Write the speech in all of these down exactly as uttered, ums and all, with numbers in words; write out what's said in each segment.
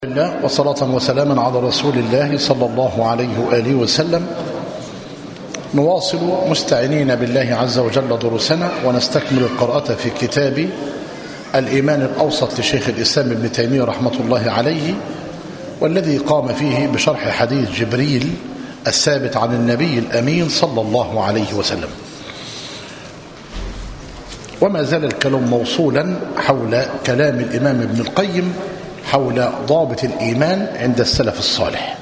الله وصلاة وسلاما على رسول الله صلى الله عليه وآله وسلم. نواصل مستعينين بالله عز وجل دروسنا ونستكمل القراءة في كتاب الإيمان الأوسط لشيخ الإسلام ابن تيمية رحمة الله عليه، والذي قام فيه بشرح حديث جبريل الثابت عن النبي الأمين صلى الله عليه وسلم. وما زال الكلام موصولا حول كلام الإمام ابن القيم حول ضابط الإيمان عند السلف الصالح.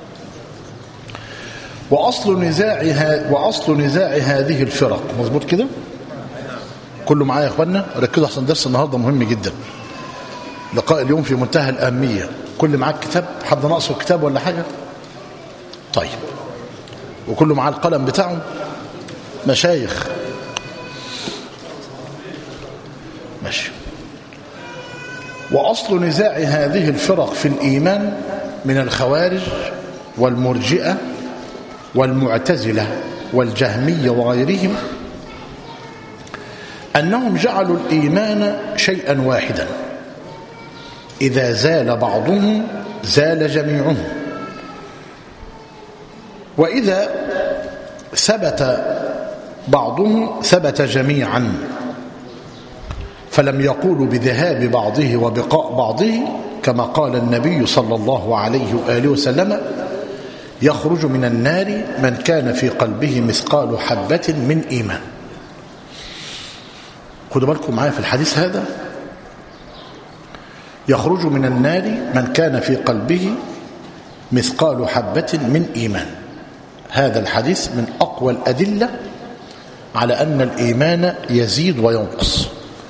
وأصل نزاعها وأصل نزاع هذه الفرق. مظبوط كده؟ كله معايا يا اخوانا؟ ركزوا احسن، درس النهارده مهم جدا. لقاء اليوم في منتهى الأهمية. كل معاك كتاب؟ حد ناقصه كتاب ولا حاجة؟ طيب. وكله معاه القلم بتاعه؟ مشايخ ماشي. وأصل نزاع هذه الفرق في الإيمان من الخوارج والمرجئة والمعتزلة والجهمية وغيرهم أنهم جعلوا الإيمان شيئا واحدا، إذا زال بعضهم زال جميعهم، وإذا ثبت بعضهم ثبت جميعا، فلم يقولوا بذهاب بعضه وبقاء بعضه، كما قال النبي صلى الله عليه وآله وسلم: يخرج من النار من كان في قلبه مثقال حبة من إيمان. خدوا بالكم معايا في الحديث هذا، يخرج من النار من كان في قلبه مثقال حبة من إيمان. هذا الحديث من أقوى الأدلة على أن الإيمان يزيد وينقص،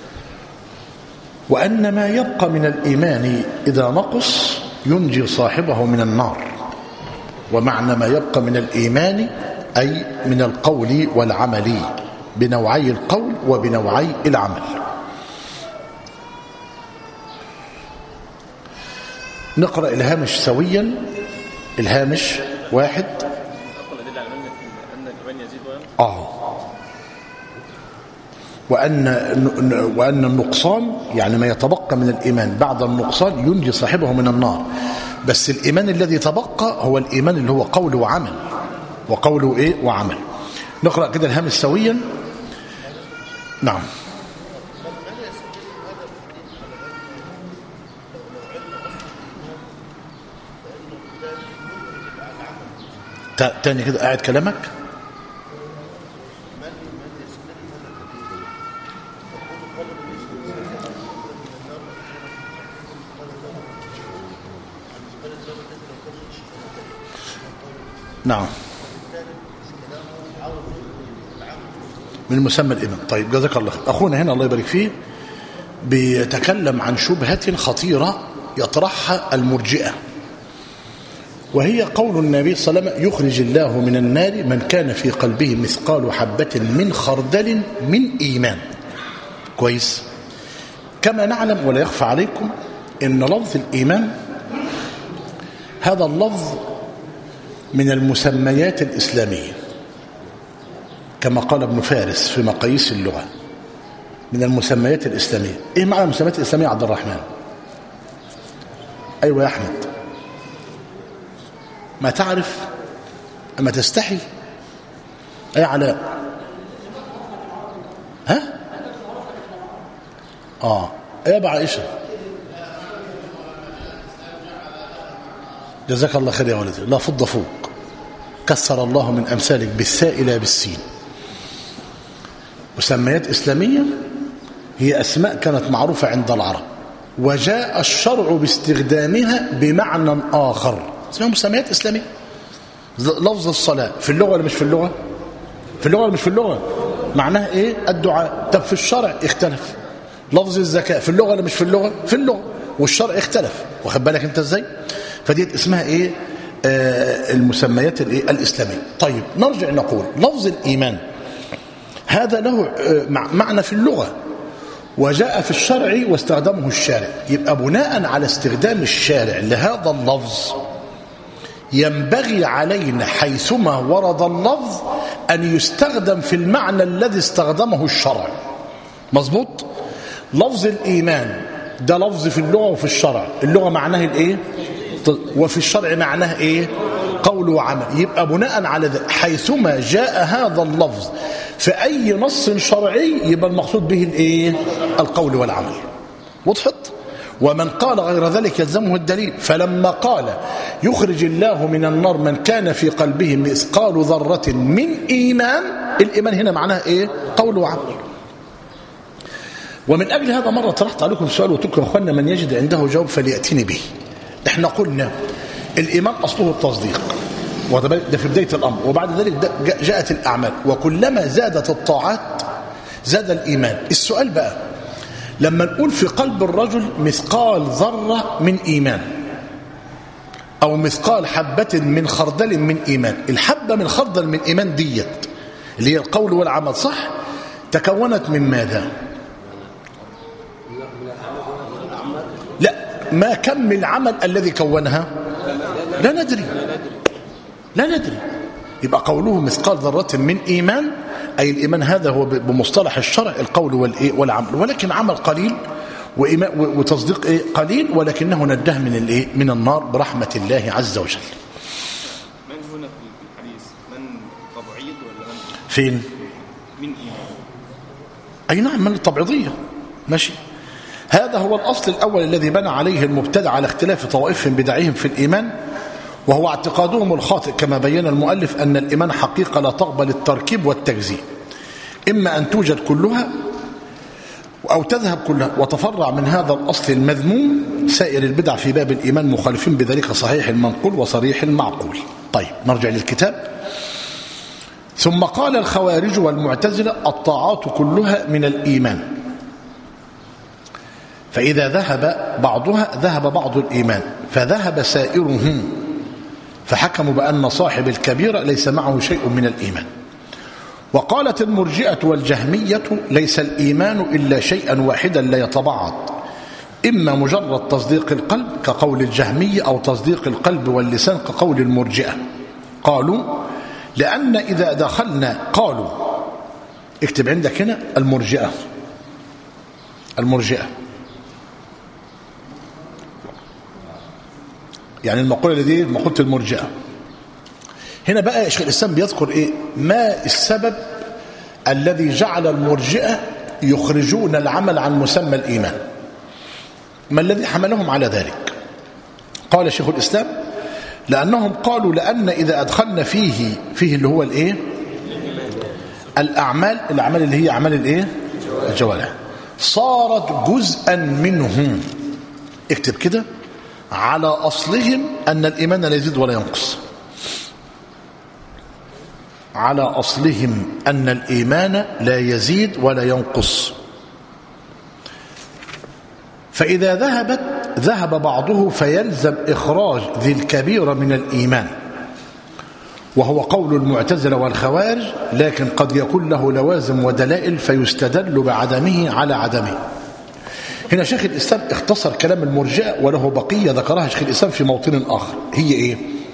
وأن ما يبقى من الإيمان إذا نقص ينجي صاحبه من النار. ومعنى ما يبقى من الإيمان أي من القول والعمل، بنوعي القول وبنوعي العمل. نقرأ الهامش سويا. الهامش واحد. آه وأن وأن النقصان يعني ما يتبقى من الإيمان بعد النقصان ينجي صاحبه من النار. بس الإيمان الذي تبقى هو الإيمان اللي هو قول وعمل، وقوله إيه وعمل. نقرأ كده الهامش سويا. نعم. تاني كده قاعد كلامك. نعم. من مسمى الإيمان. طيب جزاك الله خير. أخونا هنا الله يبارك فيه بيتكلم عن شبهة خطيرة يطرحها المرجئة، وهي قول النبي صلى الله عليه وسلم: يخرج الله من النار من كان في قلبه مثقال حبة من خردل من إيمان. كويس. كما نعلم ولا يخفى عليكم إن لفظ الإيمان هذا اللفظ من المسميات الإسلامية، كما قال ابن فارس في مقاييس اللغة، من المسميات الإسلامية. إيه معنى المسميات الإسلامية يا عبد الرحمن؟ أيوة يا أحمد. ما تعرف أما تستحي. أي علاء؟ ها؟ آه يا أبا عائشة، جزاك الله خير يا ولدي. لا فض فوق، كسر الله من أمثالك بالساء لا بالسين. مسميات إسلامية هي أسماء كانت معروفة عند العرب، وجاء الشرع باستخدامها بمعنى آخر، اسمها مسميات إسلامية. لفظ الصلاة في اللغة ولا مش في اللغة؟ في اللغة ولا مش في اللغة؟ معناها إيه؟ الدعاء. طب في الشرع اختلف. لفظ الزكاة في اللغة ولا مش في اللغة؟ في اللغة، والشرع اختلف. واخد بالك أنت إزاي؟ فدي اسمها إيه؟ آه المسميات الإيه؟ الإسلامية. طيب نرجع نقول لفظ الإيمان هذا له آه معنى في اللغة، وجاء في الشرع واستخدمه الشارع. يبقى بناء على استخدام الشارع لهذا اللفظ ينبغي علينا حيثما ورد اللفظ أن يستخدم في المعنى الذي استخدمه الشرع. مظبوط؟ لفظ الإيمان ده لفظ في اللغة وفي الشرع. اللغة معناه الايه؟ وفي الشرع معناه ايه؟ قول وعمل. يبقى بناء على ذلك حيثما جاء هذا اللفظ في أي نص شرعي يبقى المقصود به الايه؟ القول والعمل. وضحت؟ ومن قال غير ذلك يلزمه الدليل. فلما قال يخرج الله من النار من كان في قلبه مثقال ذرة من إيمان، الإيمان هنا معناه ايه؟ قول وعمل. ومن أجل هذا مرة طرحت عليكم سؤال وقلت لكم أخوانا من يجد عنده جواب فليأتيني به. احنا قلنا الإيمان أصله التصديق، وده في بداية الأمر، وبعد ذلك جاءت الأعمال، وكلما زادت الطاعات زاد الإيمان. السؤال بقى لما نقول في قلب الرجل مثقال ذرة من إيمان أو مثقال حبة من خردل من إيمان، الحبة من خردل من إيمان ديت اللي هي القول والعمل صح، تكونت من ماذا؟ لا، ما كم العمل الذي كونها؟ لا ندري لا ندري. يبقى قوله مثقال ذرة من إيمان أي الإيمان هذا هو بمصطلح الشرع القول والعمل، ولكن عمل قليل وتصديق إيه؟ قليل، ولكنه نجاه من الإيه؟ من النار برحمة الله عز وجل. من هنا في الحديث من تبعيض ولا من فين؟ من إيمان؟ أي نعم، من التبعيضية. ماشي. هذا هو الأصل الأول الذي بنى عليه المبتدع على اختلاف طوائفهم بدعهم في الإيمان، وهو اعتقادهم الخاطئ كما بين المؤلف أن الإيمان حقيقة لا تقبل التركيب والتجزيء، إما أن توجد كلها أو تذهب كلها. وتفرع من هذا الأصل المذموم سائر البدع في باب الإيمان مخالفين بذلك صحيح المنقول وصريح المعقول. طيب نرجع للكتاب. ثم قال الخوارج والمعتزلة الطاعات كلها من الإيمان، فإذا ذهب بعضها ذهب بعض الإيمان، فذهب سائره، فحكموا بأن صاحب الكبيرة ليس معه شيء من الإيمان. وقالت المرجئة والجهمية ليس الإيمان إلا شيئا واحدا لا يتبعض، إما مجرد تصديق القلب كقول الجهمية أو تصديق القلب واللسان كقول المرجئة. قالوا لأن إذا دخلنا قالوا اكتب عندك هنا المرجئة المرجئة يعني المقولة دي مقولة المرجئة. هنا بقى شيخ الإسلام بيذكر إيه؟ ما السبب الذي جعل المرجئة يخرجون العمل عن مسمى الإيمان، ما الذي حملهم على ذلك؟ قال شيخ الإسلام لأنهم قالوا لأن إذا أدخلنا فيه فيه اللي هو الإيه؟ الأعمال الأعمال اللي هي أعمال الإيه؟ الجوارح، صارت جزءا منهم. اكتب كده على أصلهم أن الإيمان لا يزيد ولا ينقص، على أصلهم أن الإيمان لا يزيد ولا ينقص. فإذا ذهبت ذهب بعضه فيلزم إخراج ذي الكبيرة من الإيمان، وهو قول المعتزلة والخوارج، لكن قد يكون له لوازم ودلائل فيستدل بعدمه على عدمه. هنا شيخ الإسلام اختصر كلام المرجئة وله بقية ذكرها شيخ الإسلام في موطن آخر، هي إيه؟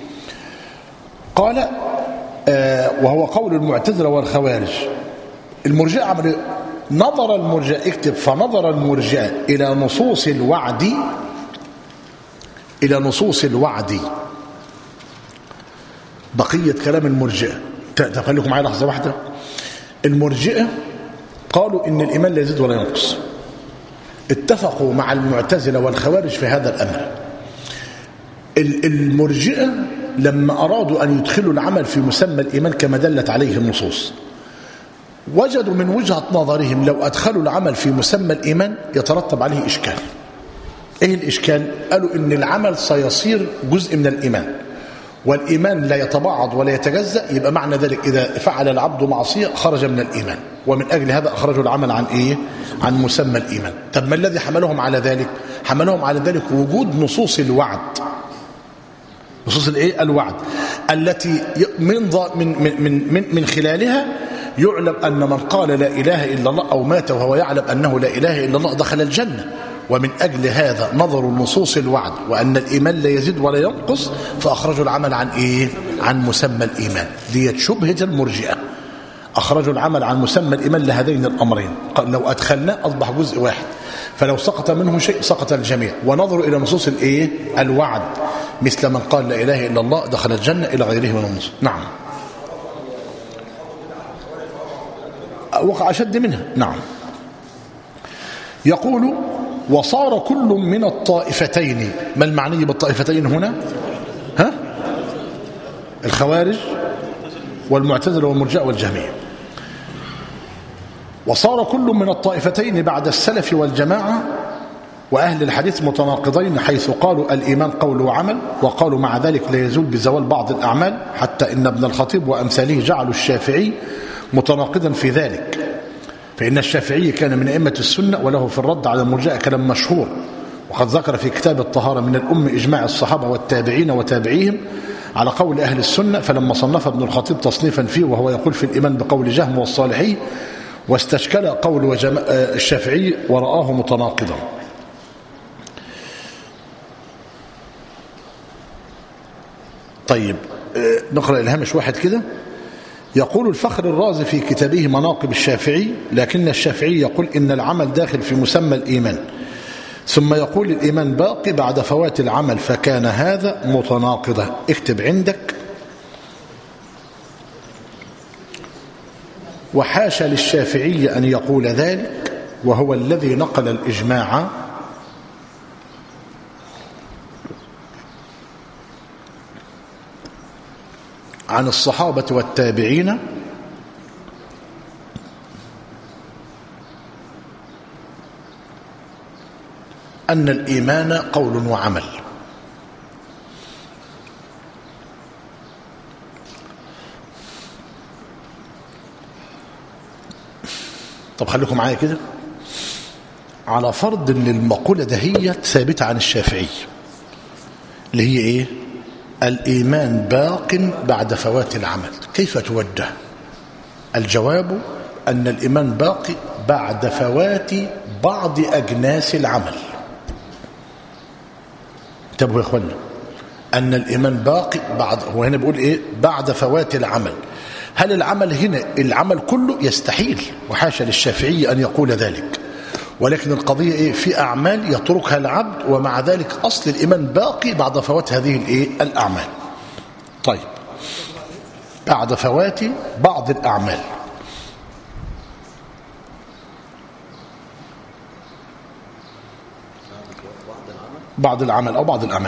قال آه وهو قول المعتزلة والخوارج. المرجئة عمل نظر المرجئة، اكتب فنظر المرجئة إلى نصوص الوعد إلى نصوص الوعد بقية كلام المرجئة. تخليكم معايا لحظة واحدة. المرجئة قالوا إن الإيمان لا يزيد ولا ينقص، اتفقوا مع المعتزلة والخوارج في هذا الأمر. المرجئة لما أرادوا أن يدخلوا العمل في مسمى الإيمان كما دلت عليه النصوص، وجدوا من وجهة نظرهم لو أدخلوا العمل في مسمى الإيمان يترتب عليه إشكال. إيه الإشكال؟ قالوا إن العمل سيصير جزء من الإيمان، والإيمان لا يتبعض ولا يتجزأ، يبقى معنى ذلك إذا فعل العبد معصية خرج من الإيمان، ومن أجل هذا أخرجوا العمل عن إيه؟ عن مسمى الإيمان. طب ما الذي حملهم على ذلك؟ حملهم على ذلك وجود نصوص الوعد، نصوص الإيه؟ الوعد التي من من من من, من خلالها يعلم أن من قال لا إله إلا الله أو مات وهو يعلم أنه لا إله إلا الله دخل الجنة. ومن أجل هذا نظروا النصوص الوعد وأن الإيمان لا يزيد ولا ينقص، فأخرجوا العمل عن إيه؟ عن مسمى الإيمان. دي شبهة المرجئة. أخرجوا العمل عن مسمى الإيمان لهذين الأمرين، قال لو أدخلناه أصبح جزء واحد، فلو سقط منه شيء سقط الجميع. ونظروا إلى نصوص الإيه؟ الوعد، مثل من قال لا إله إلا الله دخل الجنة إلى غيره من النصوص. نعم، وقع أشد منها. نعم. يقول وصار كل من الطائفتين. ما المعني بالطائفتين هنا؟ ها؟ الخوارج والمعتزلة والمرجئة والجهمية. وصار كل من الطائفتين بعد السلف والجماعة وأهل الحديث متناقضين، حيث قالوا الإيمان قول وعمل، وقالوا مع ذلك لا يزول بزوال بعض الأعمال، حتى إن ابن الخطيب وأمثاله جعلوا الشافعي متناقضا في ذلك، فإن الشافعي كان من أئمة السنة، وله في الرد على المرجئة كلام مشهور، وقد ذكر في كتاب الطهارة من الأم إجماع الصحابة والتابعين وتابعيهم على قول أهل السنة. فلما صنف ابن الخطيب تصنيفا فيه وهو يقول في الإيمان بقول جهم والصالحي، واستشكل قول الشافعي ورآه متناقضا. طيب نقرأ الهامش واحد كده. يقول الفخر الرازي في كتابه مناقب الشافعي: لكن الشافعي يقول إن العمل داخل في مسمى الإيمان، ثم يقول الإيمان باقي بعد فوات العمل، فكان هذا متناقضا. اكتب عندك: وحاشا للشافعي أن يقول ذلك، وهو الذي نقل الإجماع عن الصحابة والتابعين أن الإيمان قول وعمل. طب خليكم معايا كده، على فرض ان المقولة دهيت ثابتة عن الشافعي اللي هي ايه؟ الإيمان باق بعد فوات العمل، كيف توجه؟ الجواب أن الإيمان باقي بعد فوات بعض أجناس العمل. انتبهوا يا اخوانا، أن الإيمان باقي بعد، هو هنا بيقول إيه؟ بعد فوات العمل. هل العمل هنا العمل كله؟ يستحيل، وحاشا للشافعي أن يقول ذلك، ولكن القضية إيه؟ في أعمال يتركها العبد، ومع ذلك أصل الإيمان باقي بعد فوات هذه الإيه؟ الأعمال. طيب، بعد فوات بعض الأعمال. بعض العمل أو بعض الأعمال.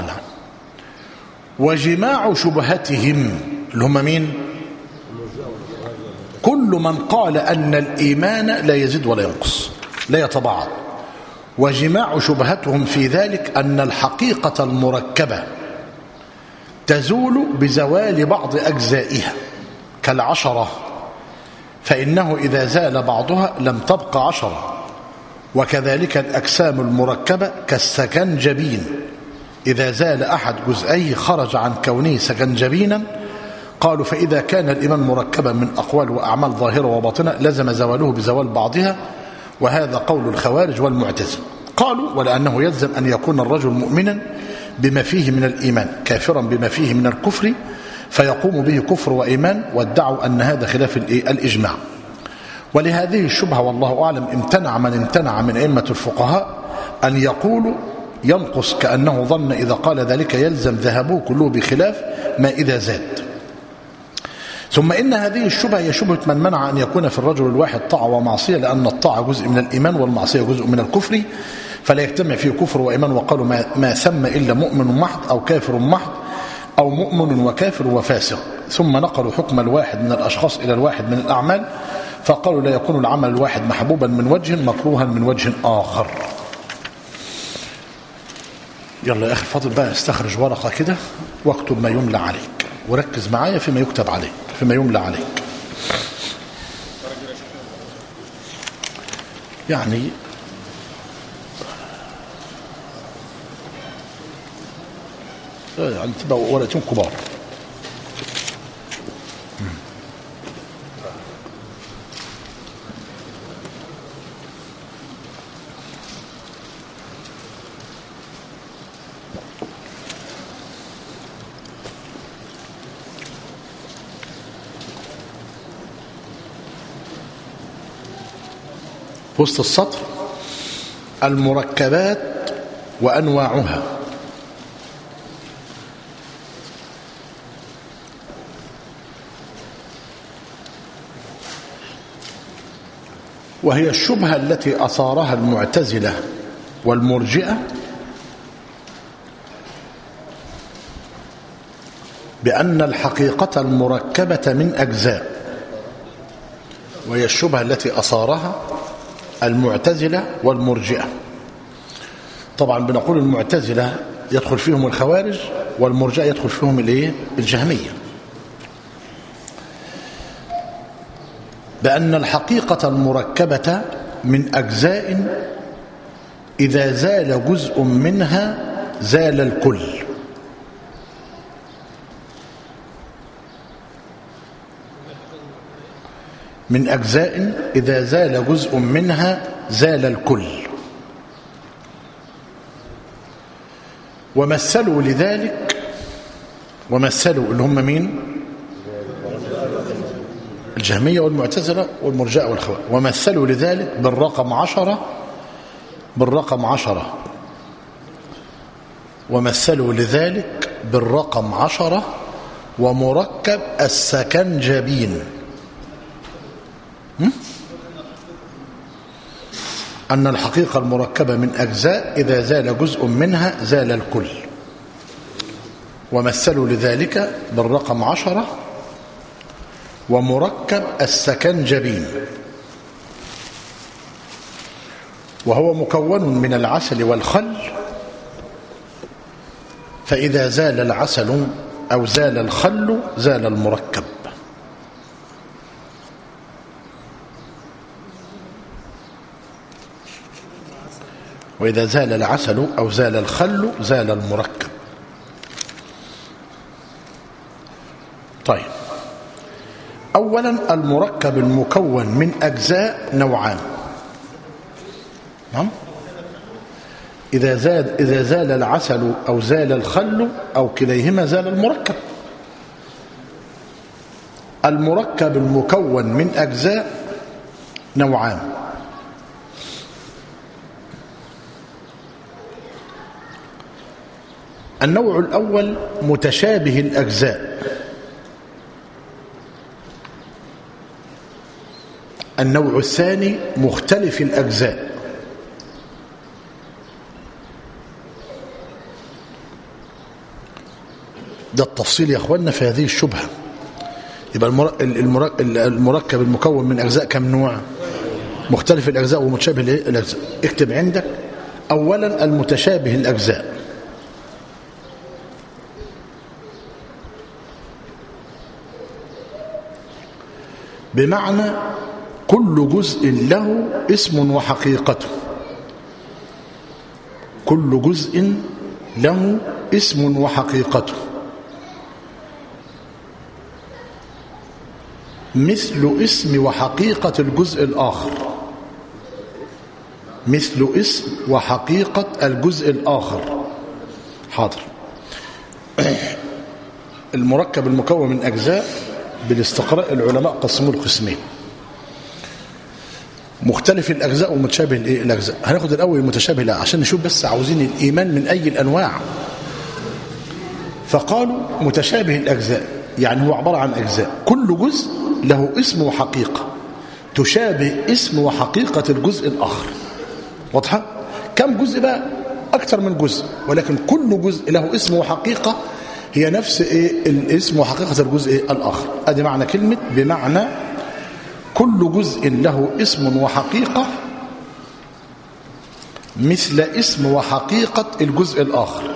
وجماع شبهتهم اللي هم مين؟ كل من قال أن الإيمان لا يزيد ولا ينقص، لا يتباعد. وجماع شبهتهم في ذلك أن الحقيقة المركبة تزول بزوال بعض أجزائها كالعشرة، فإنه إذا زال بعضها لم تبق عشرة. وكذلك الأجسام المركبة كالسكنجبين، إذا زال أحد جزئيه خرج عن كونه سكنجبينا. قالوا فإذا كان الإيمان مركبا من أقوال وأعمال ظاهرة وباطنة لزم زواله بزوال بعضها، وهذا قول الخوارج والمعتزلة. قالوا ولأنه يلزم أن يكون الرجل مؤمنا بما فيه من الإيمان كافرا بما فيه من الكفر، فيقوم به كفر وإيمان، وادعوا أن هذا خلاف الإجماع. ولهذه الشبهة والله أعلم امتنع من امتنع من أئمة الفقهاء أن يقولوا ينقص، كأنه ظن إذا قال ذلك يلزم ذهبه كله بخلاف ما إذا زاد. ثم إن هذه الشبهة هي شبهة من منع أن يكون في الرجل الواحد طاعة ومعصية، لأن الطاعة جزء من الإيمان والمعصية جزء من الكفر، فلا يجتمع فيه كفر وإيمان. وقالوا ما, ما ثم إلا مؤمن محض أو كافر محض أو مؤمن وكافر وفاسق. ثم نقلوا حكم الواحد من الأشخاص إلى الواحد من الأعمال، فقالوا لا يكون العمل الواحد محبوبا من وجه مكروها من وجه آخر. يلا يا أخي فاضل بقى، استخرج ورقة كده واكتب ما يملى عليك، وركز معايا فيما يكتب عليك فيما يملى عليك. يعني يعني تبقى ورقتين كبار. في وسط السطر المركبات وأنواعها. وهي الشبهة التي أثارها المعتزلة والمرجئة بأن الحقيقة المركبة من أجزاء، وهي الشبهة التي أثارها المعتزلة والمرجئة. طبعا بنقول المعتزلة يدخل فيهم الخوارج، والمرجئة يدخل فيهم الايه؟ الجهمية. بأن الحقيقة المركبة من أجزاء إذا زال جزء منها زال الكل. من أجزاء إذا زال جزء منها زال الكل. ومثلوا لذلك، ومثلوا اللي هم مين؟ الجهمية والمعتزلة والمرجئة والخوارج. ومثلوا لذلك بالرقم عشرة بالرقم عشرة ومثلوا لذلك بالرقم عشرة ومركب السكنجبين. أن الحقيقة المركبة من أجزاء إذا زال جزء منها زال الكل. ومثلوا لذلك بالرقم عشرة ومركب السكنجبين، وهو مكون من العسل والخل، فإذا زال العسل أو زال الخل زال المركب. وإذا زال العسل أو زال الخل زال المركب. طيب، أولا المركب المكون من أجزاء نوعان. نعم، إذا زاد إذا زال العسل أو زال الخل أو كليهما زال المركب. المركب المكون من أجزاء نوعان. النوع الأول متشابه الأجزاء. النوع الثاني مختلف الأجزاء. ده التفصيل يا أخوانا في هذه الشبهة. يبقى المركب المكون من أجزاء كم نوع؟ مختلف الأجزاء ومتشابه الأجزاء. اكتب عندك أولا المتشابه الأجزاء. بمعنى كل جزء له اسم وحقيقته. كل جزء له اسم وحقيقته، مثل اسم وحقيقة الجزء الآخر. مثل اسم وحقيقة الجزء الآخر. حاضر. المركب المكون من أجزاء بالاستقراء العلماء قسموه لقسمين: مختلف الأجزاء ومتشابه الأجزاء. هناخد الأول المتشابه لا عشان نشوف بس عاوزين الإيمان من أي الأنواع. فقالوا متشابه الأجزاء يعني هو عبارة عن أجزاء كل جزء له اسم وحقيقة تشابه اسم وحقيقة الجزء الآخر. واضحة؟ كم جزء بقى؟ أكثر من جزء، ولكن كل جزء له اسم وحقيقة هي نفس إيه الاسم وحقيقة الجزء الآخر. أدي معنى كلمة بمعنى كل جزء له اسم وحقيقة مثل اسم وحقيقة الجزء الآخر.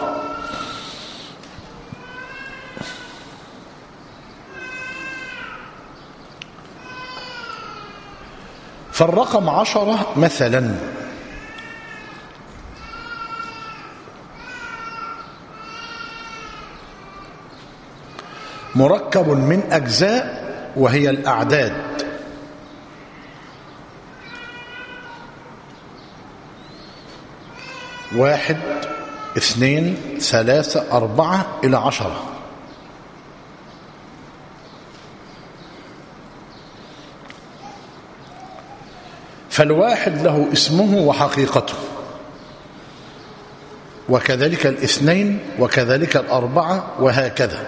فالرقم عشرة مثلا مركب من أجزاء وهي الأعداد. واحد اثنين ثلاثة أربعة إلى عشرة. فالواحد له اسمه وحقيقته، وكذلك الاثنين وكذلك الأربعة وهكذا،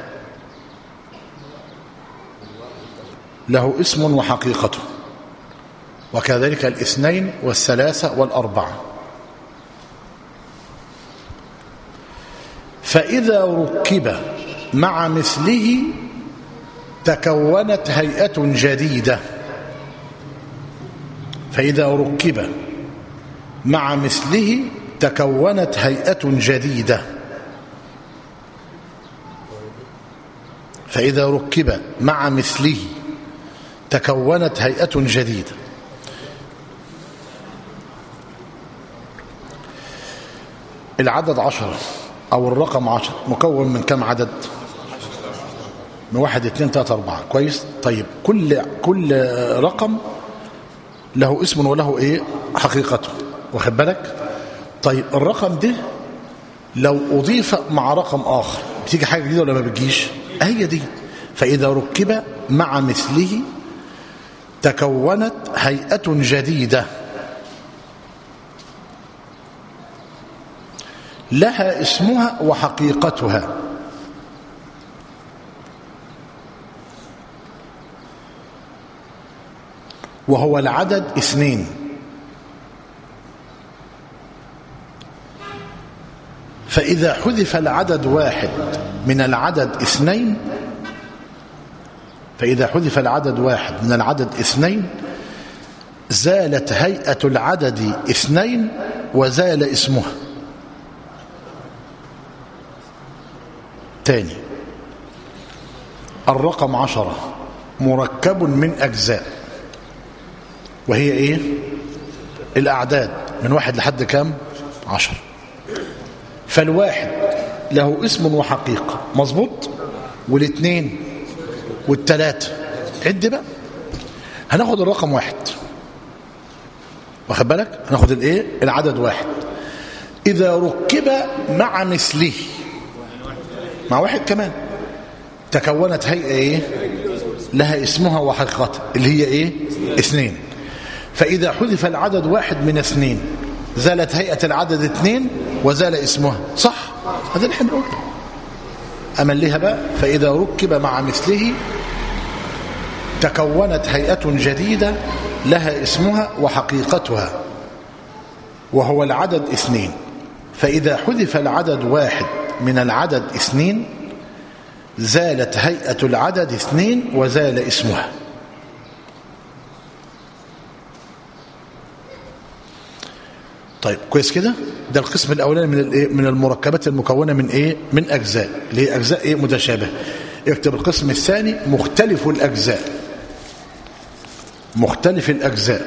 له اسم وحقيقته، وكذلك الاثنين والثلاثة والأربعة. فإذا ركب مع مثله تكونت هيئة جديدة. فإذا ركب مع مثله تكونت هيئة جديدة. فإذا ركب مع مثله تكونت هيئة جديدة. العدد عشرة أو الرقم عشرة مكون من كم عدد؟ من واحد اثنين ثلاثة أربعة. كويس. طيب كل كل رقم له اسم وله ايه حقيقته، واخد بالك؟ طيب الرقم ده لو أضيف مع رقم آخر بتيجي حاجة جديدة ولا ما بتجيش؟ هي دي. فإذا ركب مع مثله تكونت هيئة جديدة لها اسمها وحقيقتها. وهو العدد اثنين. فإذا حذف العدد واحد من العدد اثنين فإذا حذف العدد واحد من العدد اثنين زالت هيئة العدد اثنين وزال اسمها. تاني، الرقم عشرة مركب من أجزاء، وهي ايه؟ الأعداد من واحد لحد كام؟ عشر. فالواحد له اسم وحقيقة، مظبوط؟ والاثنين والثلاثة عد بقى. هناخد الرقم واحد، واخد بالك؟ هناخد الايه؟ العدد واحد. إذا ركب مع مثله مع واحد كمان تكونت هيئة ايه؟ لها اسمها وحقيقتها اللي هي ايه؟ اثنين. فإذا حذف العدد واحد من اثنين زالت هيئة العدد اثنين وزال اسمها. صح؟ هذا اللي احنا بنقوله. أمليها بقى. فإذا ركب مع مثله تكونت هيئة جديدة لها اسمها وحقيقتها، وهو العدد اثنين. فإذا حذف العدد واحد من العدد اثنين زالت هيئة العدد اثنين وزال اسمها. طيب كويس كده. ده القسم الاولاني من الايه؟ من المركبات المكونه من ايه؟ من اجزاء، اللي هي اجزاء ايه؟ متشابهه. اكتب القسم الثاني مختلف الاجزاء. مختلف الاجزاء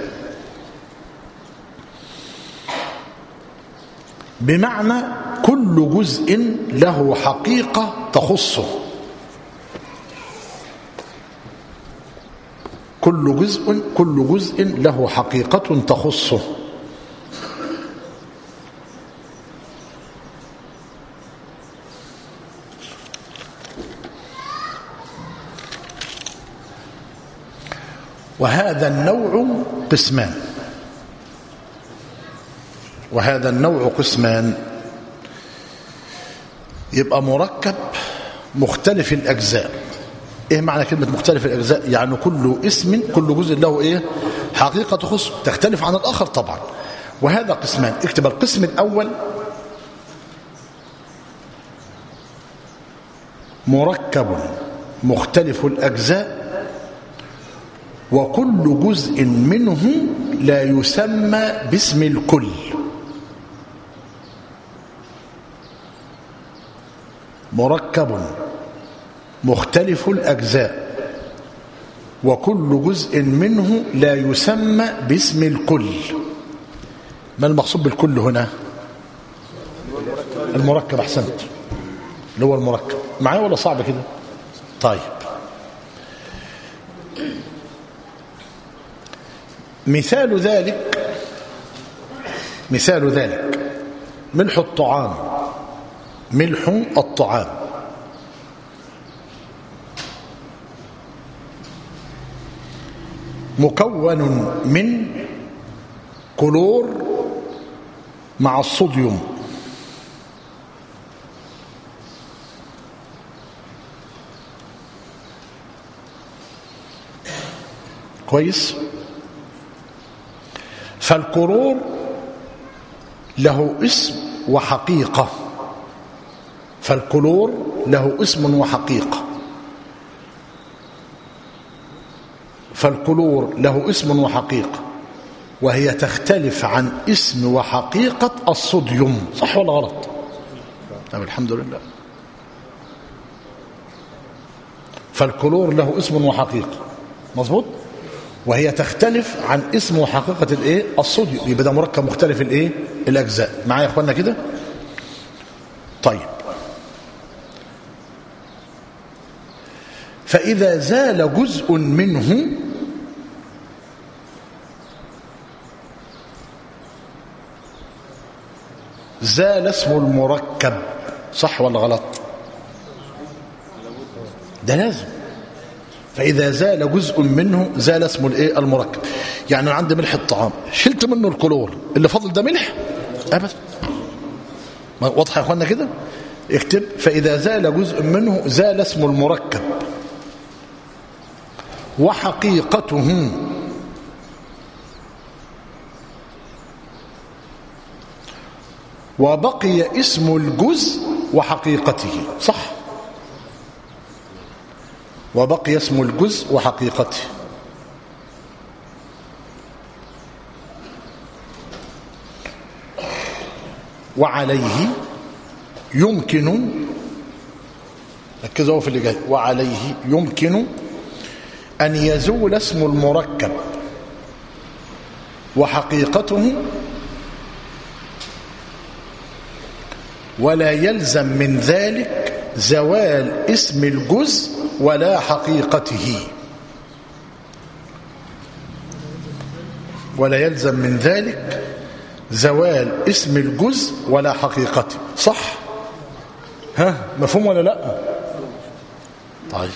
بمعنى كل جزء له حقيقه تخصه. كل جزء كل جزء له حقيقه تخصه. وهذا النوع قسمان. وهذا النوع قسمان. يبقى مركب مختلف الأجزاء. إيه معنى كلمة مختلف الأجزاء؟ يعني كل اسم كل جزء له إيه؟ حقيقة تخص تختلف عن الآخر طبعا. وهذا قسمان. اكتب القسم الأول مركب مختلف الأجزاء وكل جزء منه لا يسمى باسم الكل. مركب مختلف الأجزاء وكل جزء منه لا يسمى باسم الكل. ما المقصود بالكل هنا؟ المركب. أحسنت، اللي هو المركب. معايا ولا صعب كده؟ طيب مثال ذلك مثال ذلك ملح الطعام. ملح الطعام مكون من كلور مع الصوديوم، كويس. فالكلور له اسم وحقيقة، فالكلور له اسم وحقيقة، فالكلور له اسم وحقيقة، وهي تختلف عن اسم وحقيقة الصوديوم. صح ولا غلط؟ طيب الحمد لله. فالكلور له اسم وحقيقة، مظبوط، وهي تختلف عن اسم وحقيقة الايه؟ الصوديوم. يبقى ده مركب مختلف الايه؟ الاجزاء. معايا يا اخوانا كده؟ طيب، فإذا زال جزء منه زال اسم المركب. صح ولا غلط؟ ده لازم. فإذا زال جزء منه زال اسم الايه؟ المركب. يعني عندي ملح الطعام، شلت منه الكلور، اللي فضل ده ملح؟ أبدا. واضح يا اخوانا كده؟ اكتب: فإذا زال جزء منه زال اسم المركب وحقيقته وبقي اسم الجزء وحقيقته. صح؟ وبقي اسم الجزء وحقيقته. وعليه يمكن، ركزوا في اللي جاي، وعليه يمكن أن يزول اسم المركب وحقيقته ولا يلزم من ذلك زوال اسم الجزء ولا حقيقته. ولا يلزم من ذلك زوال اسم الجزء ولا حقيقته. صح؟ ها مفهوم ولا لا؟ طيب،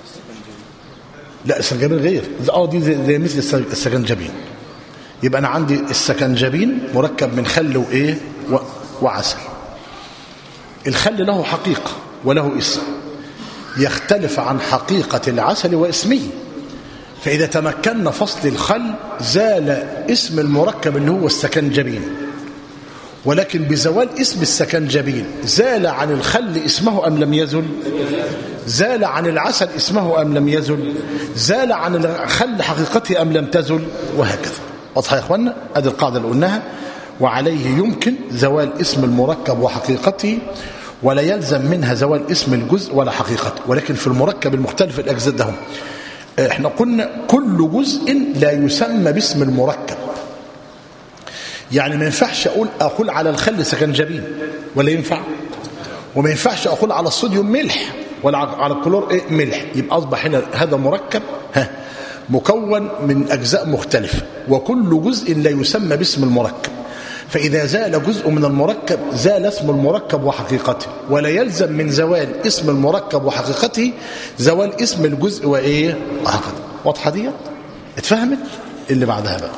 لا السكنجبين غير، اه دي زي, زي مثل السكنجبين. يبقى انا عندي السكنجبين مركب من خل وايه و... وعسل. الخل له حقيقة وله اسم، يختلف عن حقيقة العسل واسمه. فإذا تمكنا فصل الخل زال اسم المركب اللي هو السكنجبين، ولكن بزوال اسم السكنجبين زال عن الخل اسمه أم لم يزل؟ زال عن العسل اسمه أم لم يزل؟ زال عن الخل حقيقته أم لم تزل؟ وهكذا. واضح يا اخوانا؟ ادي القاعدة اللي قلناها. وعليه يمكن زوال اسم المركب وحقيقته ولا يلزم منها زوال اسم الجزء ولا حقيقته. ولكن في المركب المختلف الأجزاء ده احنا قلنا كل جزء لا يسمى باسم المركب. يعني ما ينفعش اقول اقول على الخل سكنجبين، ولا ينفع؟ وما ينفعش اقول على الصوديوم ملح، ولا على الكلور ايه ملح. يبقى اصبح هنا هذا مركب ها مكون من اجزاء مختلفه، وكل جزء لا يسمى باسم المركب. فإذا زال جزء من المركب زال اسم المركب وحقيقته، ولا يلزم من زوال اسم المركب وحقيقته زوال اسم الجزء وإيه وحقيقته. واضحة دي؟ اتفهمت؟ اللي بعدها بقى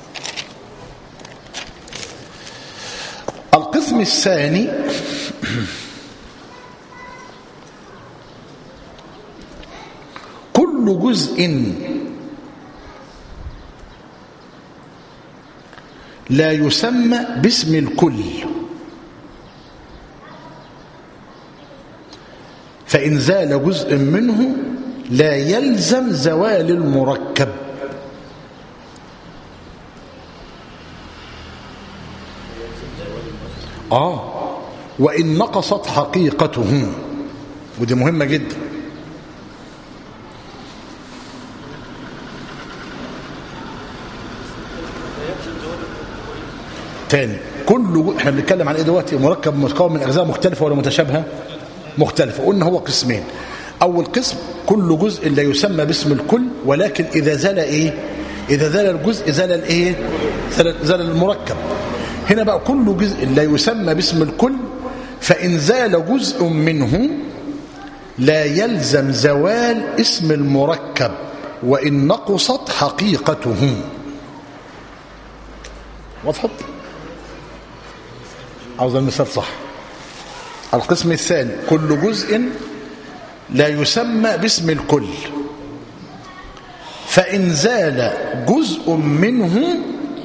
القسم الثاني كل جزء لا يسمى باسم الكل، فإن زال جزء منه لا يلزم زوال المركب. آه وإن نقصت حقيقته، ودي مهمة جدا. تاني، كل احنا بنتكلم عن ايه دلوقتي؟ مركب مكون من اجزاء مختلفه ولا متشابهه؟ مختلفه. قلنا هو قسمين. اول قسم كل جزء لا يسمى باسم الكل، ولكن اذا زال ايه؟ اذا زال الجزء زال الايه؟ زال, زال المركب. هنا بقى كل جزء لا يسمى باسم الكل، فان زال جزء منه لا يلزم زوال اسم المركب وان نقصت حقيقته. وضحت؟ عاوز المثال صح. القسم الثاني كل جزء لا يسمى باسم الكل، فإن زال جزء منه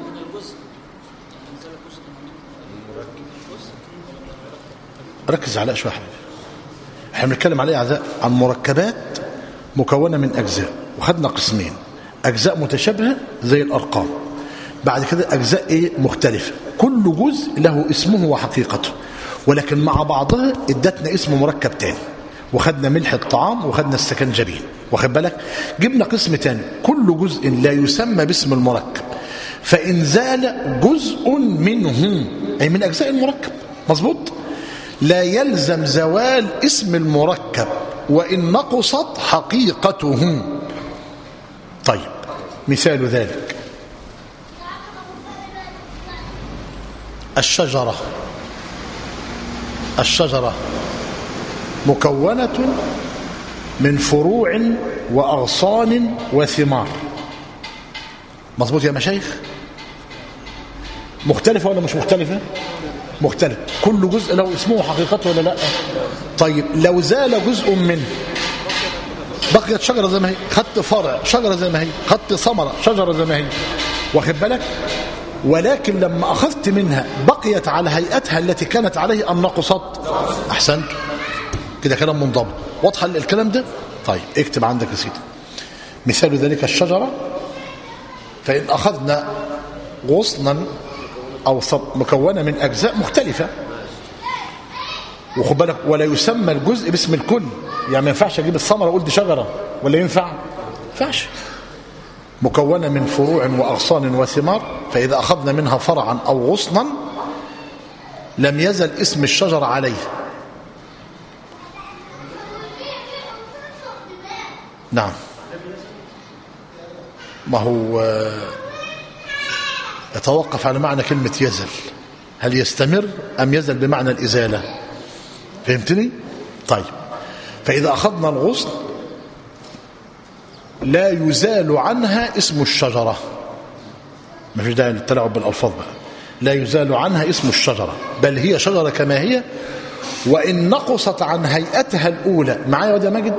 ركز على شوية. احنا بنتكلم عليه أعزاء عن مركبات مكونة من أجزاء، وخدنا قسمين: أجزاء متشابهة زي الأرقام، بعد كده أجزاء إيه مختلفة، كل جزء له اسمه وحقيقته، ولكن مع بعضها ادتنا اسم مركب تاني. وخدنا ملح الطعام وخدنا السكنجبين، واخد بالك؟ جبنا قسم تاني كل جزء لا يسمى باسم المركب، فإن زال جزء منه أي من أجزاء المركب، مظبوط، لا يلزم زوال اسم المركب وإن نقصت حقيقته. طيب مثال ذلك الشجرة. الشجرة مكونة من فروع وأغصان وثمار، مظبوط يا مشايخ؟ مختلفة ولا مش مختلفة؟ مختلف. كل جزء له اسمه وحقيقته ولا لا؟ طيب لو زال جزء منه بقيت شجرة زي ما هي، خدت فرع شجرة زي ما هي، خدت ثمرة شجرة زي ما هي، واخد بالك؟ ولكن لما أخذت منها بقيت على هيئتها التي كانت عليه أم نقصت؟ أحسنت، كده كلام منضبط. واضح الكلام ده؟ طيب اكتب عندك يا سيدي مثال ذلك الشجرة. فإن أخذنا غصنا أو مكونة من أجزاء مختلفة، وخد بالك ولا يسمى الجزء باسم الكل، يعني ما ينفعش أجيب الثمرة وأقول دي شجرة، ولا ينفع؟ ما ينفعش. مكونة من فروع وأغصان وثمار، فإذا أخذنا منها فرعا أو غصنا لم يزل اسم الشجر عليه. نعم، ما هو يتوقف على معنى كلمة يزل، هل يستمر أم يزل بمعنى الإزالة؟ فهمتني؟ طيب فإذا أخذنا الغصن لا يزال عنها اسم الشجرة، ما فيش داعي للتلاعب بالألفاظ بقى، لا يزال عنها اسم الشجرة، بل هي شجرة كما هي، وإن نقصت عن هيئتها الأولى. معايا وده ماجد؟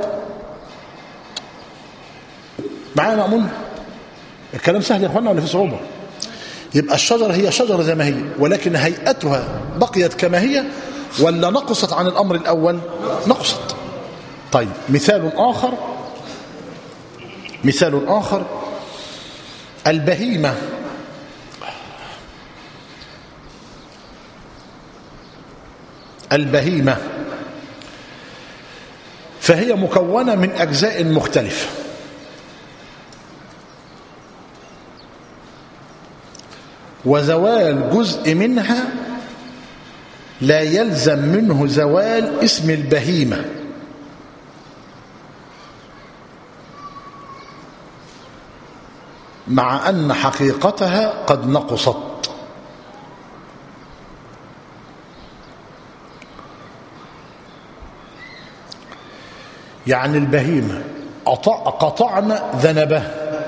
معايا مأمون؟ الكلام سهل يا اخوانا ولا في صعوبة؟ يبقى الشجرة هي شجرة زي ما هي، ولكن هيئتها بقيت كما هي ولا نقصت عن الأمر الأول؟ نقصت. طيب مثال آخر، مثال آخر البهيمة. البهيمة فهي مكونة من أجزاء مختلفة، وزوال جزء منها لا يلزم منه زوال اسم البهيمة، مع أن حقيقتها قد نقصت. يعني البهيمة قطعنا ذنبه،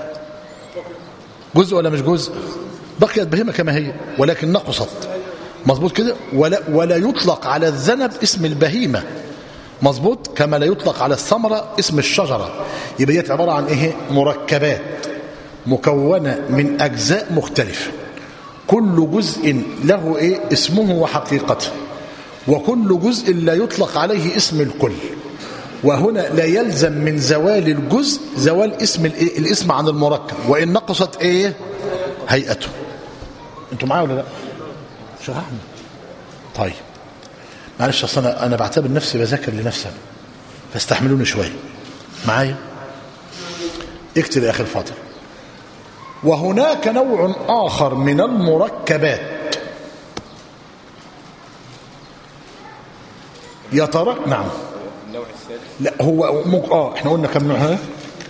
جزء ولا مش جزء؟ بقيت بهيمة كما هي ولكن نقصت، مظبوط كده؟ ولا, ولا يطلق على الذنب اسم البهيمة، مظبوط، كما لا يطلق على الثمرة اسم الشجرة. يبقى دي عبارة عن ايه؟ مركبات مكونة من أجزاء مختلفة، كل جزء له ايه؟ اسمه وحقيقته، وكل جزء لا يطلق عليه اسم الكل. وهنا لا يلزم من زوال الجزء زوال اسم الاسم عن المركب، وإن نقصت ايه؟ هيئته. انتوا معايا ولا لا؟ شرحنا. طيب معلش اصل انا انا بعتبر نفسي بذاكر لنفسي، فاستحملوني شويه معايا. اكتب يا اخي الفاضل. وهناك نوع اخر من المركبات يترك. نعم النوع الثالث. لا هو مك... اه احنا قلنا كم نوع؟ ها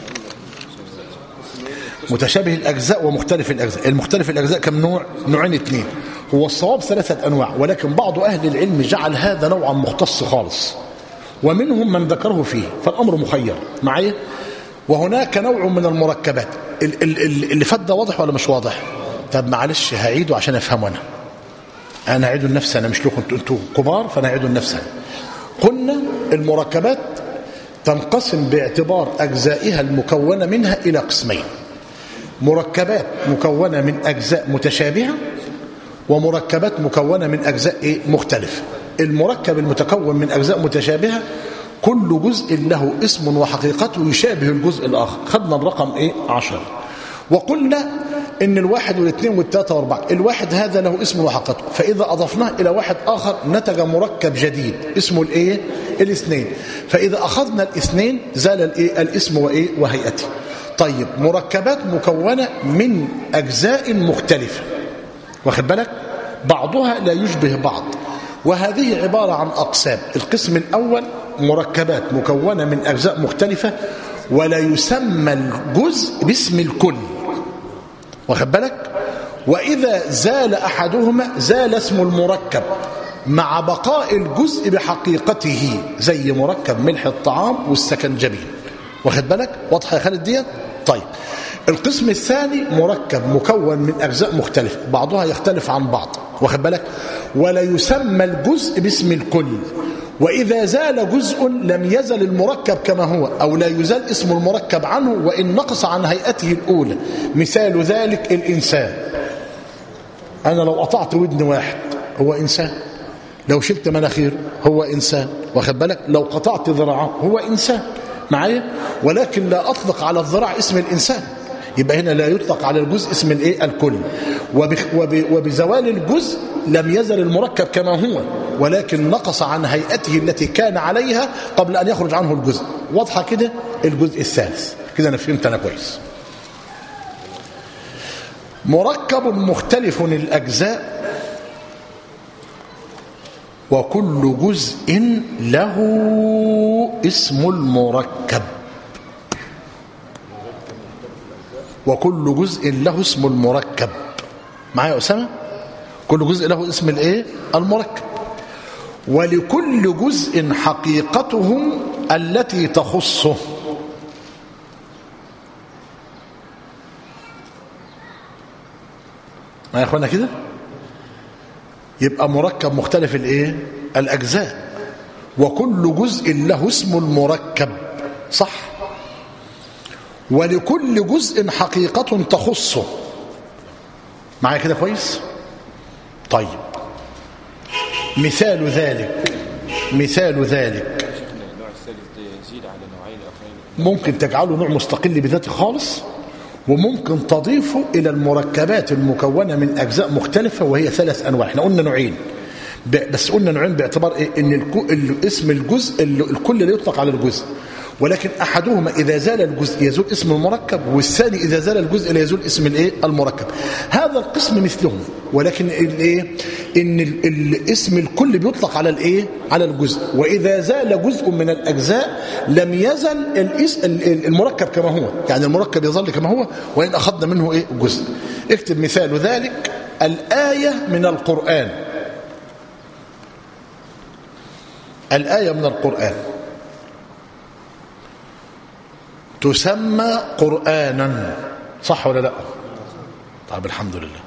متشابه الأجزاء ومختلف الأجزاء. المختلف الأجزاء كم نوع؟ نوعين اثنين. هو الصواب ثلاثة أنواع، ولكن بعض أهل العلم جعل هذا نوعا مختص خالص، ومنهم من ذكره فيه، فالأمر مخير معايا. وهناك نوع من المركبات اللي فات ده واضح ولا مش واضح؟ طب معلش هعيده عشان افهمه انا انا هعيده لنفسي انا مش لكم انتوا انتوا كبار، فانا هعيده لنفسي. قلنا المركبات تنقسم باعتبار اجزائها المكونه منها الى قسمين: مركبات مكونه من اجزاء متشابهه، ومركبات مكونه من اجزاء ايه مختلفه. المركب المتكون من اجزاء متشابهه كل جزء له اسم وحقيقته يشابه الجزء الاخر. خدنا الرقم ايه عشرة، وقلنا ان الواحد والاثنين والثلاثه واربعه، الواحد هذا له اسم وحقيقته، فاذا اضفناه الى واحد اخر نتج مركب جديد اسمه الايه الاثنين. فاذا اخذنا الاثنين زال الايه الاسم وايه وهيئته. طيب مركبات مكونه من اجزاء مختلفه، واخد بالك، بعضها لا يشبه بعض، وهذه عباره عن اقسام. القسم الاول مركبات مكونه من اجزاء مختلفه ولا يسمى الجزء باسم الكل، واخد بالك، واذا زال احدهما زال اسم المركب مع بقاء الجزء بحقيقته، زي مركب ملح الطعام والسكنجبين، واخد بالك. واضحه يا خالد ديت؟ طيب القسم الثاني مركب مكون من اجزاء مختلفه بعضها يختلف عن بعض، واخد بالك، ولا يسمى الجزء باسم الكل، واذا زال جزء لم يزل المركب كما هو او لا يزال اسم المركب عنه وان نقص عن هيئته الاولى. مثال ذلك الانسان. انا لو قطعت ودن واحد هو انسان، لو شلت مناخير هو انسان، واخد بالك، لو قطعت ذراعه هو انسان معايا، ولكن لا اطلق على الذراع اسم الانسان، يبقى هنا لا يطلق على الجزء اسم الايه الكل. وبزوال الجزء لم يزل المركب كما هو ولكن نقص عن هيئته التي كان عليها قبل ان يخرج عنه الجزء. واضحه كده؟ الجزء الثالث كده انا فهمت انا كويس. مركب مختلف الاجزاء وكل جزء له اسم المركب. وكل جزء له اسم المركب. معايا يا أسامة؟ كل جزء له اسم الايه المركب. ولكل جزء حقيقته التي تخصه. ما يا اخوانا كده؟ يبقى مركب مختلف الايه الاجزاء وكل جزء له اسم المركب، صح؟ ولكل جزء حقيقة تخصه. معايا كده كويس؟ طيب مثال ذلك مثال ذلك ممكن تجعله نوع مستقل بذاته خالص، وممكن تضيفه إلى المركبات المكونة من أجزاء مختلفة وهي ثلاث أنواع. احنا قلنا نوعين بس قلنا نوعين باعتبار إيه؟ إن اسم الجزء الكل لا يطلق على الجزء، ولكن أحدهما إذا زال الجزء يزول اسم المركب، والثاني إذا زال الجزء لا يزول اسم الايه المركب. هذا القسم مثلهم، ولكن الايه ان الاسم الكل بيطلق على الايه على الجزء، واذا زال جزء من الاجزاء لم يزل المركب كما هو، يعني المركب يظل كما هو وان اخذنا منه ايه جزء. اكتب مثال ذلك: الآية من القرآن. الآية من القرآن تسمى قرآنا، صح ولا لا؟ طيب الحمد لله.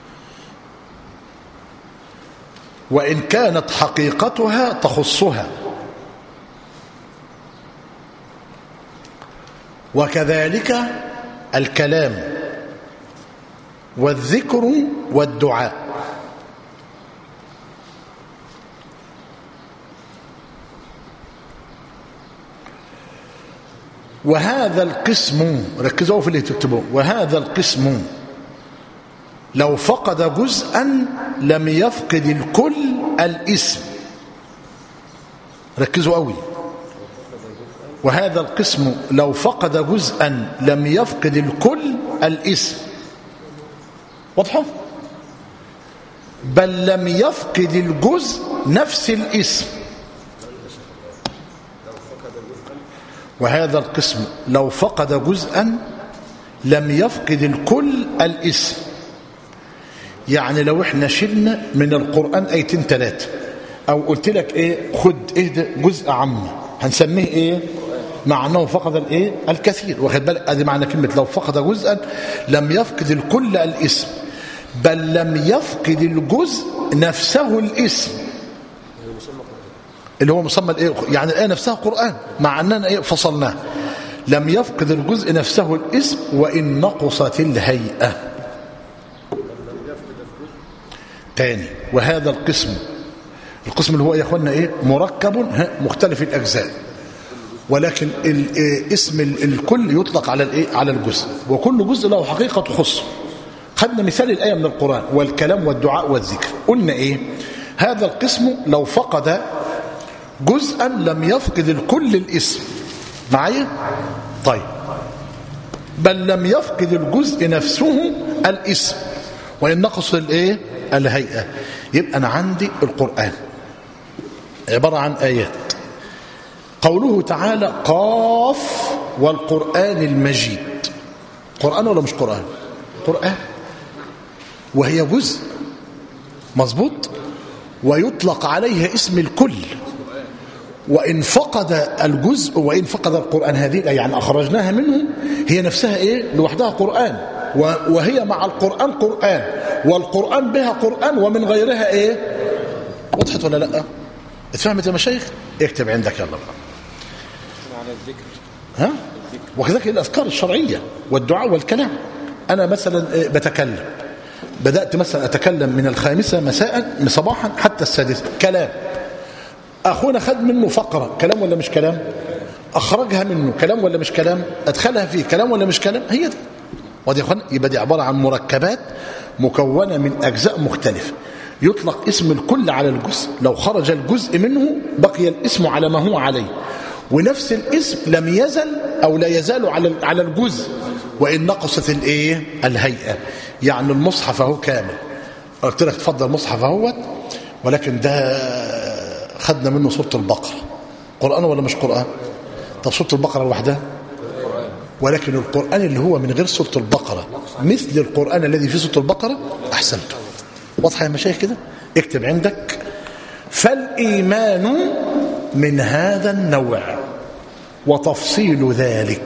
وإن كانت حقيقتها تخصها، وكذلك الكلام والذكر والدعاء. وهذا القسم، ركزوا في اللي تكتبوه، وهذا القسم لو فقد جزءا لم يفقد الكل الاسم. ركزوا قوي. وهذا القسم لو فقد جزءا لم يفقد الكل الاسم. واضحه؟ بل لم يفقد الجزء نفس الاسم. وهذا القسم لو فقد جزءا لم يفقد الكل الاسم. يعني لو احنا شلنا من القرآن ايتين ثلاثة، او قلت لك ايه خد اهدى جزء عام، هنسميه ايه؟ مع انه فقد الايه الكثير. واخد بالك؟ ادي معنى كلمه لو فقد جزءا لم يفقد الكل الاسم. بل لم يفقد الجزء نفسه الاسم اللي هو مسمى الايه، يعني الايه نفسها قرآن مع اننا ايه فصلناه. لم يفقد الجزء نفسه الاسم وان نقصت الهيئة. تاني، وهذا القسم القسم اللي هو يا اخوانا ايه مركب مختلف الاجزاء، ولكن اسم الكل يطلق على الايه على الجزء، وكل جزء له حقيقة تخصه. خدنا مثال الآية من القرآن والكلام والدعاء والذكر، قلنا ايه هذا القسم لو فقد جزءا لم يفقد الكل الاسم معايا. طيب بل لم يفقد الجزء نفسه الاسم وإن نقص الايه الهيئة. يبقى أنا عندي القرآن عبارة عن آيات. قوله تعالى قاف والقرآن المجيد، قرآن ولا مش قرآن؟ قرآن، وهي جزء مظبوط، ويطلق عليها اسم الكل. وإن فقد الجزء وإن فقد القرآن هذه يعني أخرجناها منه، هي نفسها إيه لوحدها قرآن، وهي مع القرآن قرآن، والقرآن بها قرآن ومن غيرها إيه. وضحت ولا لا؟ اتفهمت يا مشايخ؟ اكتب عندك يلا بقى على الذكر. ها؟ وكذلك الأذكار الشرعية والدعاء والكلام. أنا مثلا بتكلم، بدأت مثلا أتكلم من الخامسة مساء صباحا حتى السادسة كلام، أخونا خد منه فقرة كلام ولا مش كلام؟ أخرجها منه كلام ولا مش كلام؟ أدخلها فيه كلام ولا مش كلام؟ هي دي. ودي أخوانا يبقى دي عبارة عن مركبات مكونة من أجزاء مختلفة، يطلق اسم الكل على الجزء. لو خرج الجزء منه بقي الاسم على ما هو عليه، ونفس الاسم لم يزل أو لا يزال على على الجزء وإن نقصت الايه الهيئة. يعني المصحف اهو كامل، قلت لك اتفضل المصحف اهوت، ولكن ده خدنا منه سورة البقرة، قرآن ولا مش قرآن؟ طب سورة البقرة لوحدها، ولكن القرآن اللي هو من غير سورة البقرة مثل القرآن الذي في سورة البقرة. أحسنت، واضحة يا مشايخ كده؟ اكتب عندك فالإيمان من هذا النوع وتفصيل ذلك.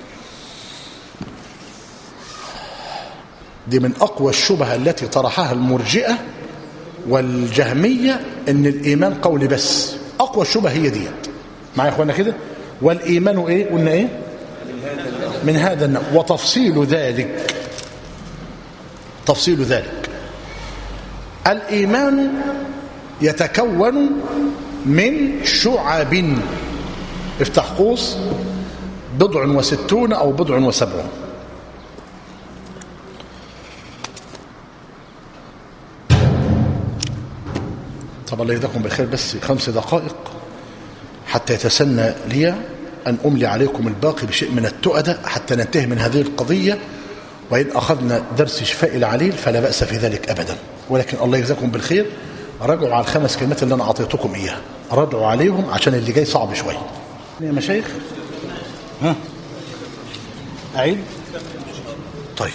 دي من أقوى الشبهة التي طرحها المرجئة والجهمية، إن الإيمان قول بس. أقوى الشبهة هي دي. معايا يا أخوانا كده؟ والإيمان إيه؟ قلنا إيه؟ من هذا النوع وتفصيل ذلك. تفصيل ذلك، الإيمان يتكون من شعب، افتح قوس، بضع وستون أو بضع وسبعون. طب الله يجزاكم بالخير، بس خمس دقائق حتى يتسنى لي أن أملي عليكم الباقي بشيء من التؤدة حتى ننتهي من هذه القضية. وإن أخذنا درس شفاء العليل فلا بأس في ذلك أبدا، ولكن الله يجزاكم بالخير راجعوا على الخمس كلمات اللي أنا أعطيتكم إياها، راجعوا عليهم عشان اللي جاي صعب شوية يا مشايخ. ها أعيد؟ طيب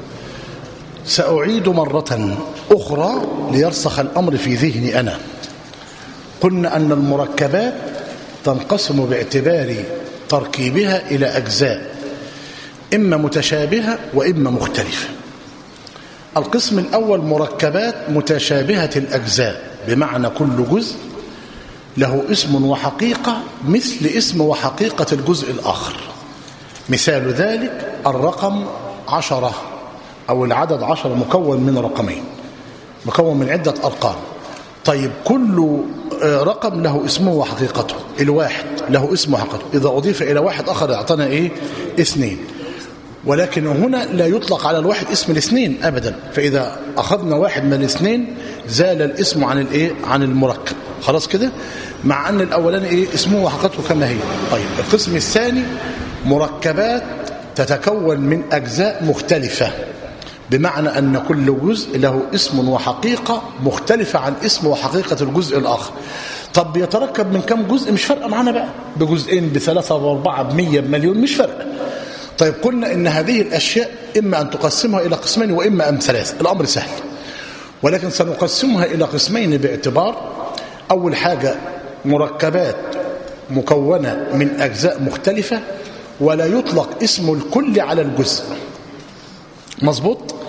سأعيد مرة أخرى ليرسخ الأمر في ذهني أنا. قلنا أن المركبات تنقسم باعتبار تركيبها إلى أجزاء، إما متشابهة وإما مختلفة. القسم الأول مركبات متشابهة الأجزاء، بمعنى كل جزء له اسم وحقيقة مثل اسم وحقيقة الجزء الآخر. مثال ذلك الرقم عشرة أو العدد عشرة مكون من رقمين، مكون من عدة أرقام. طيب كل رقم له اسمه وحقيقته. الواحد له اسمه وحقيقته، إذا أضيف إلى واحد آخر يعطينا إيه؟ اثنين. ولكن هنا لا يطلق على الواحد اسم الاثنين أبدا، فإذا أخذنا واحد من الاثنين زال الاسم عن الإيه؟ عن المركب. خلاص كده؟ مع أن الأولاني إيه؟ اسمه وحقيقته كما هي. طيب القسم الثاني مركبات تتكون من أجزاء مختلفة، بمعنى أن كل جزء له اسم وحقيقة مختلفة عن اسم وحقيقة الجزء الآخر. طب يتركب من كم جزء؟ مش فرق معنا بقى، بجزئين بثلاثة بأربعة بمية بمليون، مش فرق. طيب قلنا إن هذه الأشياء إما أن تقسمها إلى قسمين وإما أم ثلاث، الأمر سهل، ولكن سنقسمها إلى قسمين باعتبار أول حاجة مركبات مكونة من أجزاء مختلفة، ولا يطلق اسم الكل على الجزء، مظبوط؟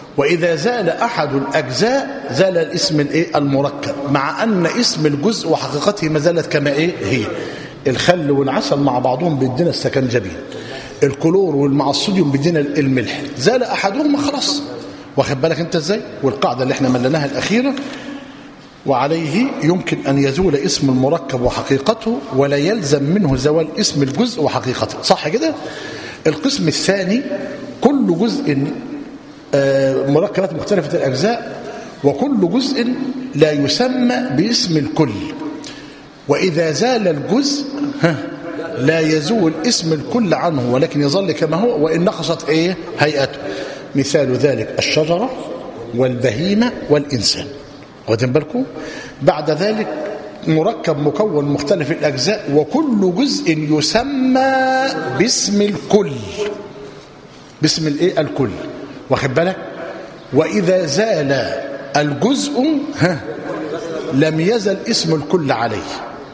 وإذا زال أحد الأجزاء زال الاسم الإيه المركب، مع أن اسم الجزء وحقيقته ما زالت كما إيه هي. الخل والعسل مع بعضهم بيدينا السكنجبين، الكلور والمع الصوديوم بيدينا الملح، زال أحدهما خلاص. واخد بالك أنت إزاي؟ والقاعدة اللي احنا ملناها الأخيرة، وعليه يمكن أن يزول اسم المركب وحقيقته ولا يلزم منه زوال اسم الجزء وحقيقته. صح كده؟ القسم الثاني كل جزء مركبات مختلفة الأجزاء، وكل جزء لا يسمى باسم الكل. وإذا زال الجزء لا يزول اسم الكل عنه، ولكن يظل كما هو وإن نقصت إيه هيئته. مثال ذلك الشجرة والبهيمة والإنسان. واخدين بالكم؟ بعد ذلك مركب مكون مختلف الأجزاء، وكل جزء يسمى باسم الكل، باسم الإيه الكل. واخد بالك؟ وإذا زال الجزء ها لم يزل اسم الكل عليه،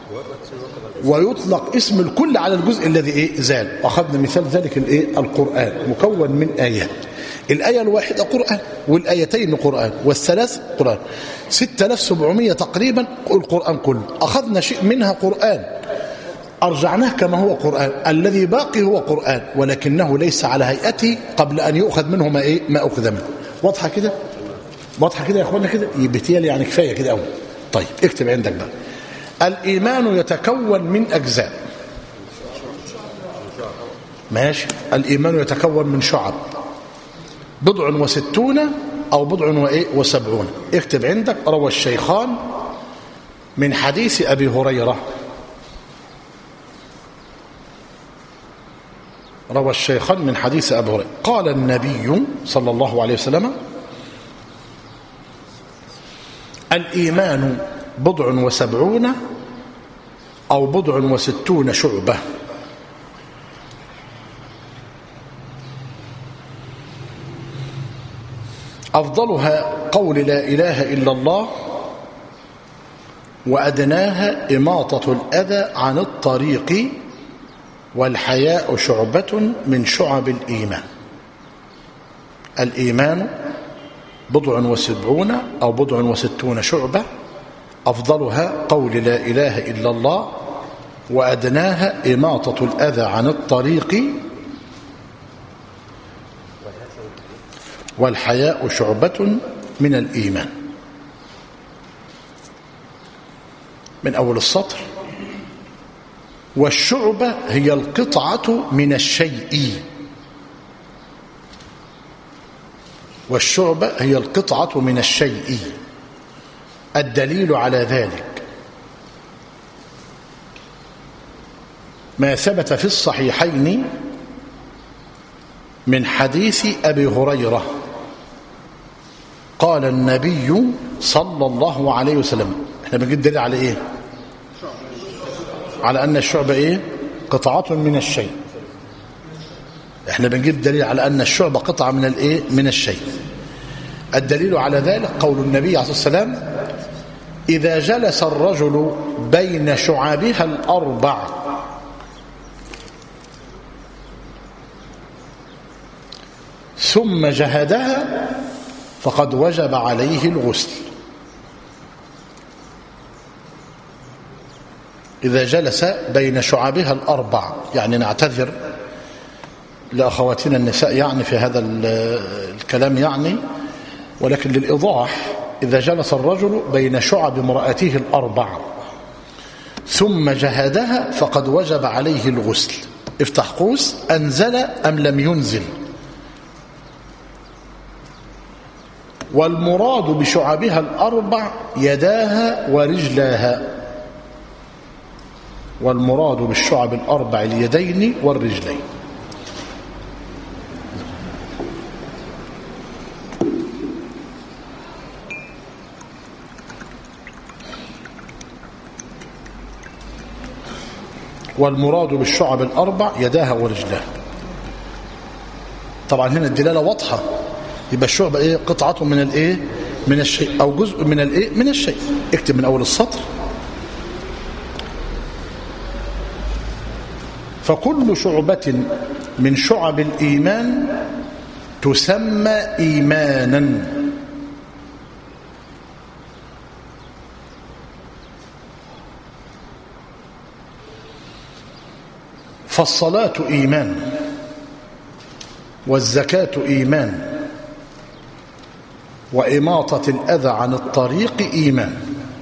ويطلق اسم الكل على الجزء الذي ايه زال. واخذنا مثال ذلك الايه القرآن مكون من آيات، الآية الواحدة قرآن، والآيتين قرآن، والثلاث قرآن، ستة آلاف وسبعمائة تقريبا القرآن كله. أخذنا شيء منها قرآن أرجعناه كما هو قرآن، الذي باقي هو قرآن ولكنه ليس على هيئته قبل أن يؤخذ منه ما إيه ما أخذ منه. واضحة كده؟ واضحة كده يا أخوانا كده؟ يبتيالي يعني كفاية كده أول. طيب اكتب عندك بقى. الإيمان يتكون من أجزاء. ماشي. الإيمان يتكون من شعب بضع وستون أو بضع وإيه وسبعون. اكتب عندك. روى الشيخان من حديث أبي هريرة، روى الشيخان من حديث أبي هريرة قال النبي صلى الله عليه وسلم: الإيمان بضع وسبعون أو بضع وستون شعبة. أفضلها قول لا إله إلا الله، وأدناها إماطة الأذى عن الطريق، والحياء شعبة من شعب الإيمان. الإيمان بضع وسبعون أو بضع وستون شعبة، أفضلها قول لا إله إلا الله، وأدناها إماطة الأذى عن الطريق، والحياء شعبة من الإيمان. من أول السطر: والشعبة هي القطعة من الشيء. والشعبة هي القطعة من الشيء. الدليل على ذلك ما ثبت في الصحيحين من حديث أبي هريرة قال النبي صلى الله عليه وسلم. احنا بنجد دليل على ايه؟ على أن الشعبة ايه؟ قطعة من الشيء. احنا بنجيب دليل على أن الشعبة قطعة من الايه؟ من الشيء. الدليل على ذلك قول النبي عليه الصلاة والسلام: إذا جلس الرجل بين شعابها الأربع ثم جهدها فقد وجب عليه الغسل. إذا جلس بين شعابها الأربع، يعني نعتذر لأخواتنا النساء يعني في هذا الكلام يعني، ولكن للإيضاح: إذا جلس الرجل بين شعب امرأته الأربع ثم جهدها فقد وجب عليه الغسل. افتح قوس: أنزل أم لم ينزل؟ والمراد بشعبها الأربع يداها ورجلاها. والمراد بالشعب الأربع اليدين والرجلين. والمراد بالشعب الأربع يداها ورجلاها. طبعا هنا الدلالة واضحة، يبقى الشعبة ايه؟ قطعة من الايه؟ من الشيء، او جزء من الايه؟ من الشيء. اكتب من اول السطر: فكل شعبة من شعب الإيمان تسمى إيمانا. فالصلاة إيمان، والزكاة إيمان، وإماطة الأذى عن الطريق إيمان.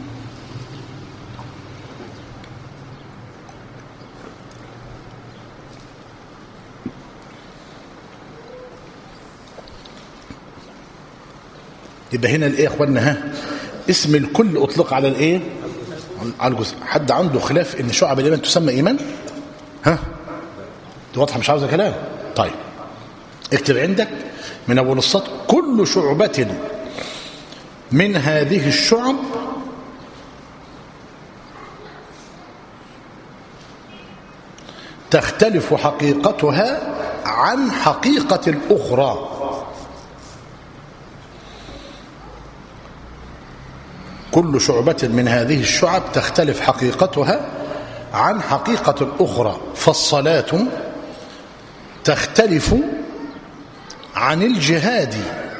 يبقى هنا الايه يا اخوانا؟ ها، اسم الكل اطلق على الايه؟ على الجزء. حد عنده خلاف ان شعب الايمان تسمى ايمان؟ ها، دي واضحه مش عاوزه كلام. طيب اكتب عندك من اول السطر: كل شعبة من هذه الشعب تختلف حقيقتها عن حقيقة الأخرى. كل شعبة من هذه الشعب تختلف حقيقتها عن حقيقة الأخرى. فالصلاة تختلف عن الجهاد،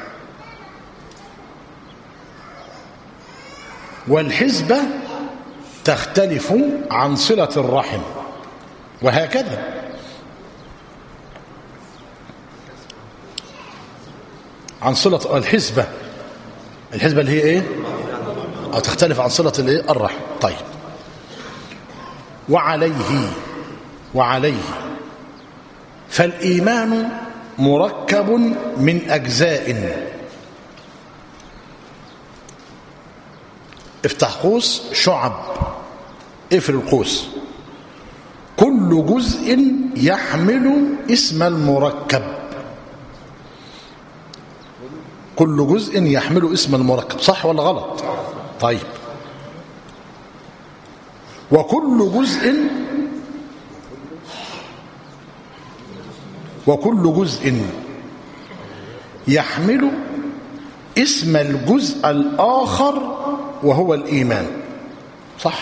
والحزبة تختلف عن صلة الرحم، وهكذا. عن صلة الحزبة، الحزبة اللي هي ايه؟ أو تختلف عن صلة الايه؟ الرحم. طيب، وعليه وعليه فالإيمان مركب من أجزاء. افتح قوس شعب، اقفل القوس. كل جزء يحمل اسم المركب. كل جزء يحمل اسم المركب، صح ولا غلط؟ طيب، وكل جزء وكل جزء يحمل اسم الجزء الآخر وهو الإيمان، صح؟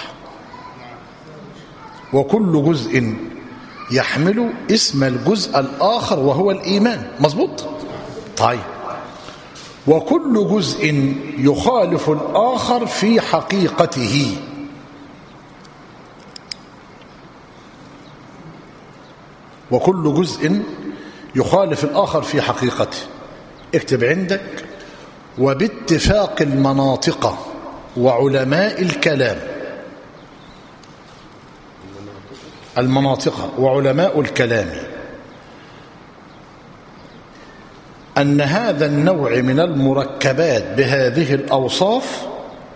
وكل جزء يحمل اسم الجزء الآخر وهو الإيمان، مظبوط؟ طيب، وكل جزء يخالف الآخر في حقيقته. وكل جزء يخالف الآخر في حقيقته. اكتب عندك: وباتفاق المناطق وعلماء الكلام. المناطق وعلماء الكلام أن هذا النوع من المركبات بهذه الأوصاف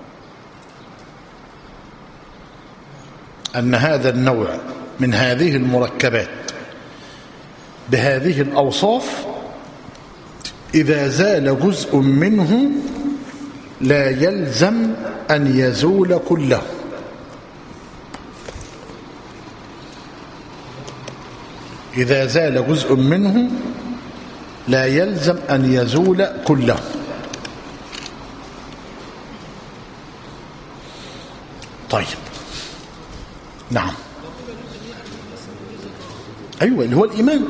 أن هذا النوع من هذه المركبات بهذه الأوصاف إذا زال جزء منه لا يلزم أن يزول كله. إذا زال جزء منه لا يلزم أن يزول كله. طيب، نعم، أيوة، اللي هو الإيمان.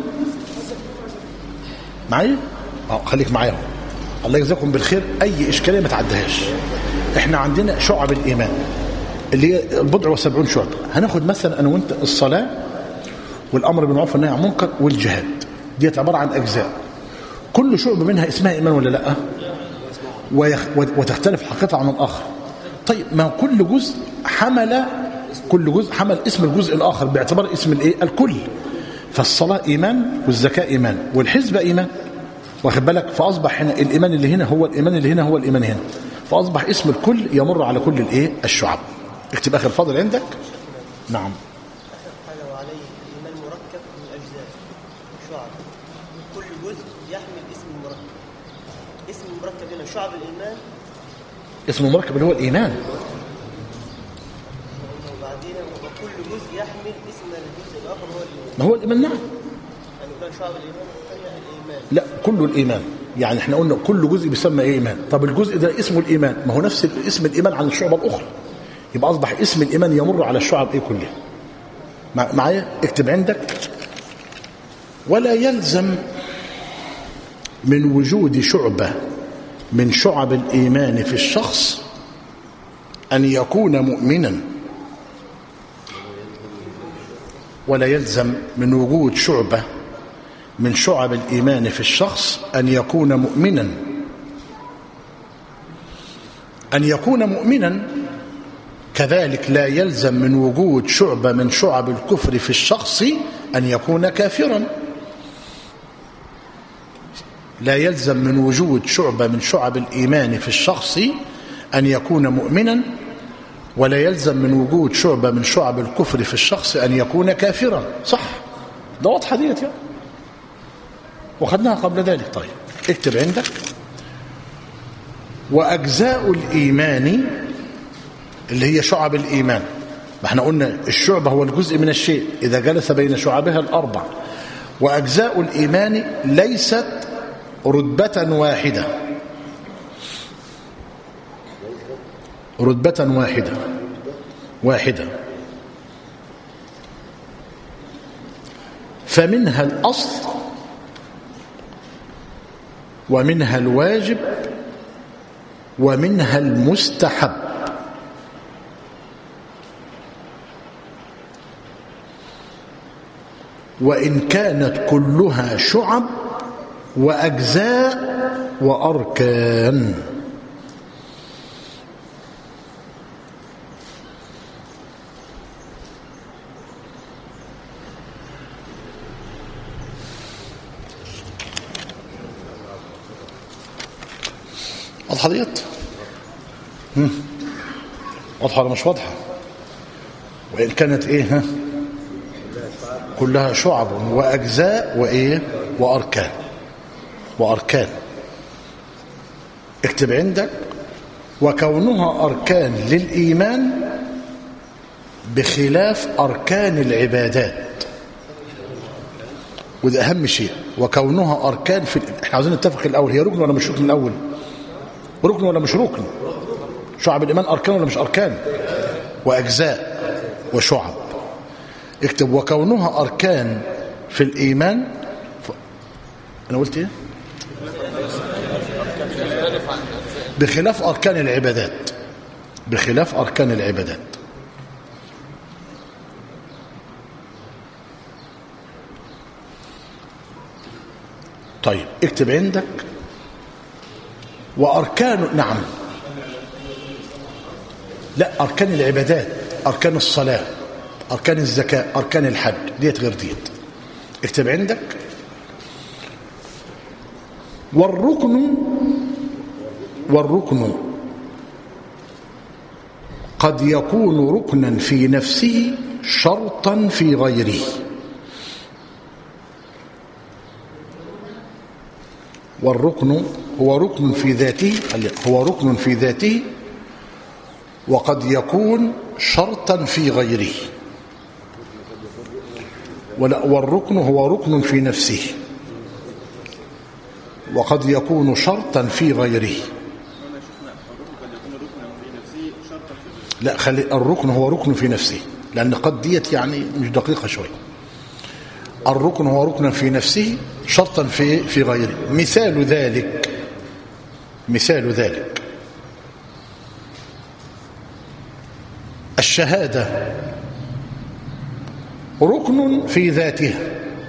معايا؟ اه خليك معايا. الله يجزاكم بالخير. أي إشكالية ما تعدهاش. إحنا عندنا شعب الإيمان اللي هي البضع وسبعون شعب. هناخد مثلا أنا وأنت الصلاة والأمر بالمعروف والنهي عن المنكر والجهاد، دي عبارة عن أجزاء. كل شعب منها اسمها إيمان ولا لأ؟ وتختلف حقيقتها عن الآخر. طيب، ما كل جزء حمل كل جزء حمل اسم الجزء الآخر باعتبار اسم الإيه؟ الكل. فالصلاة إيمان، والزكاة إيمان، والحزبة إيمان، واخد بالك؟ فأصبح هنا الإيمان اللي هنا هو الإيمان اللي هنا هو الإيمان هنا، فأصبح اسم الكل يمر على كل الإيه؟ الشعب. اكتب آخر فاضل عندك. نعم. شعب الإيمان، اسم المركب اللي هو الإيمان. وبعدين وكل جزء يحمل اسم الجزء الآخر هو الإيمان. ما هو الإيمان، نعم. يعني كان شعب الإيمان والثانية الإيمان. لا، كله الإيمان. يعني احنا قلنا كل جزء بيسمى إيه؟ إيمان. طب الجزء ده اسمه الإيمان، ما هو نفس اسم الإيمان عن الشعب الأخرى، يبقى أصبح اسم الإيمان يمر على الشعب إيه كلها. معايا؟ اكتب عندك: ولا يلزم من وجود شعبة من شعب الإيمان في الشخص أن يكون مؤمنا، ولا يلزم من وجود شعبة من شعب الإيمان في الشخص أن يكون مؤمنا. أن يكون مؤمنا كذلك لا يلزم من وجود شعبة من شعب الكفر في الشخص أن يكون كافرا. لا يلزم من وجود شعبة من شعب الإيمان في الشخص أن يكون مؤمنا، ولا يلزم من وجود شعبة من شعب الكفر في الشخص أن يكون كافرا. صح؟ ده واضحة ديت يعني، وخدناها قبل ذلك. طيب اكتب عندك: وأجزاء الإيمان اللي هي شعب الإيمان. ما احنا قلنا الشعبة هو الجزء من الشيء إذا جلس بين شعبها الأربع. وأجزاء الإيمان ليست رتبة واحدة، رتبة واحدة واحدة فمنها الأصل ومنها الواجب ومنها المستحب. وإن كانت كلها شعب وأجزاء وأركان. واضحة ديت؟ واضحة ولا مش واضحة؟ وإن كانت إيه ها؟ كلها شعب وأجزاء وإيه؟ وأركان. وأركان اكتب عندك: وكونها أركان للإيمان بخلاف أركان العبادات. وده أهم شيء، وكونها أركان في. احنا عاوزين نتفق الأول، هي ركن ولا مش ركن الأول؟ ركن ولا مش ركن؟ شعب الإيمان أركان ولا مش أركان؟ وأجزاء وشعب. اكتب: وكونها أركان في الإيمان ف... أنا قلت إيه؟ بخلاف أركان العبادات. بخلاف أركان العبادات. طيب اكتب عندك: وأركان. نعم، لا، أركان العبادات، أركان الصلاة، أركان الزكاة، أركان الحج، ديت غير ديت. اكتب عندك: والركن والركن قد يكون ركنا في نفسه شرطا في غيره. والركن هو ركن في ذاته، هو ركن في ذاته وقد يكون شرطا في غيره. والركن هو ركن في نفسه وقد يكون شرطا في غيره. لا، خلي الركن هو ركن في نفسه، لأن قد ديت يعني مش دقيقة شوية. الركن هو ركن في نفسه شرطا في في غيره. مثال ذلك مثال ذلك الشهادة ركن في ذاتها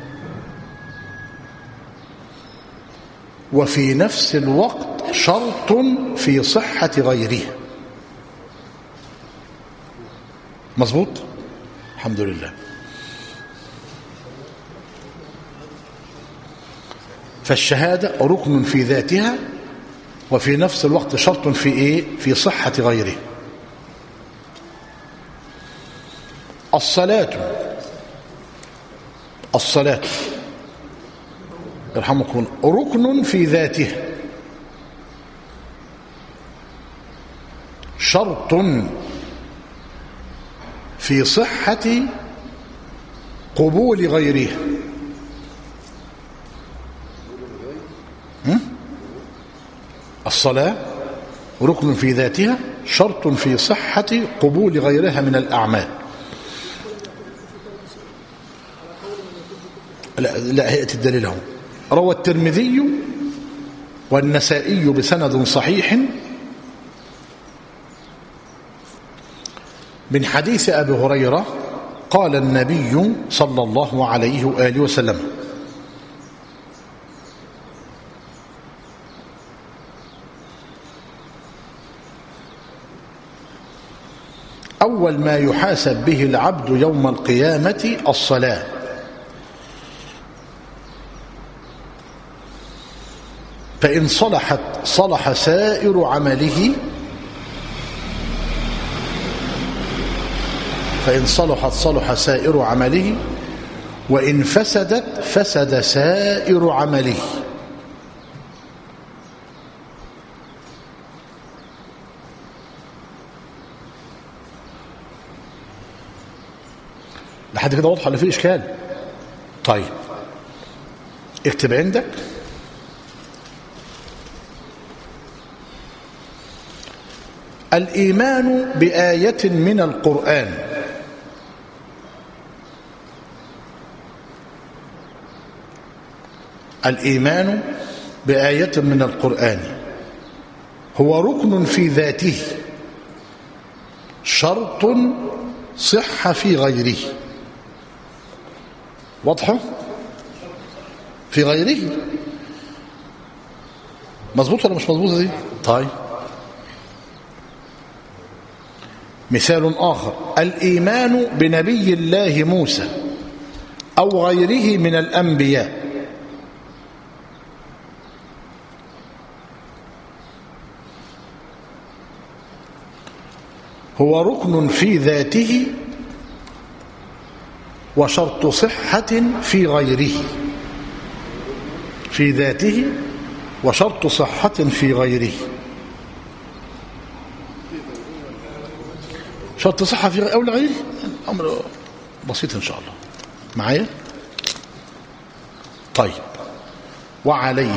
وفي نفس الوقت شرط في صحة غيرها. مظبوط؟ الحمد لله. فالشهادة ركن في ذاتها وفي نفس الوقت شرط في ايه؟ في صحة غيره. الصلاة الصلاة يرحمكم ركن في ذاته شرط في صحة قبول غيره. الصلاة ركن في ذاتها شرط في صحة قبول غيرها من الأعمال. لا لا، هيئة الدليل هو روى الترمذي والنسائي بسند صحيح من حديث أبي هريرة قال النبي صلى الله عليه وآله وسلم: أول ما يحاسب به العبد يوم القيامة الصلاة، فإن صلحت صلح سائر عمله فإن صلحت صلح سائر عمله وإن فسدت فسد سائر عمله. لحد كده واضحة ولا في إشكال؟ طيب اكتب عندك: الإيمان بآية من القرآن الإيمان بآية من القرآن هو ركن في ذاته شرط صح في غيره. واضحة؟ في غيره مظبوط ولا مش مظبوطة دي؟ طيب مثال آخر: الإيمان بنبي الله موسى أو غيره من الأنبياء هو ركن في ذاته وشرط صحة في غيره. في ذاته وشرط صحة في غيره. شرط صحة في غيره أو لغيره أمر بسيط إن شاء الله معايا. طيب وعليه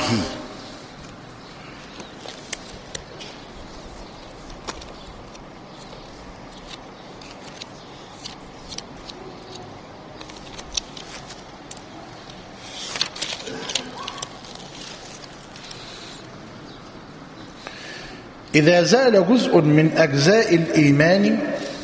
إذا زال جزء من أجزاء الإيمان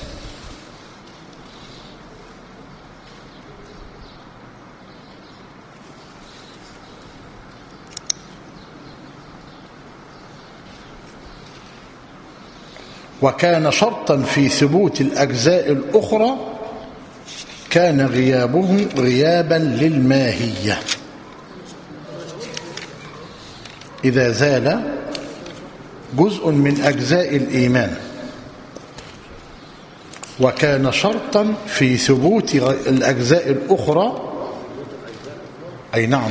وكان شرطا في ثبوت الأجزاء الأخرى كان غيابه غيابا للماهية. إذا زال جزء من أجزاء الإيمان وكان شرطا في ثبوت الأجزاء الأخرى، أي نعم،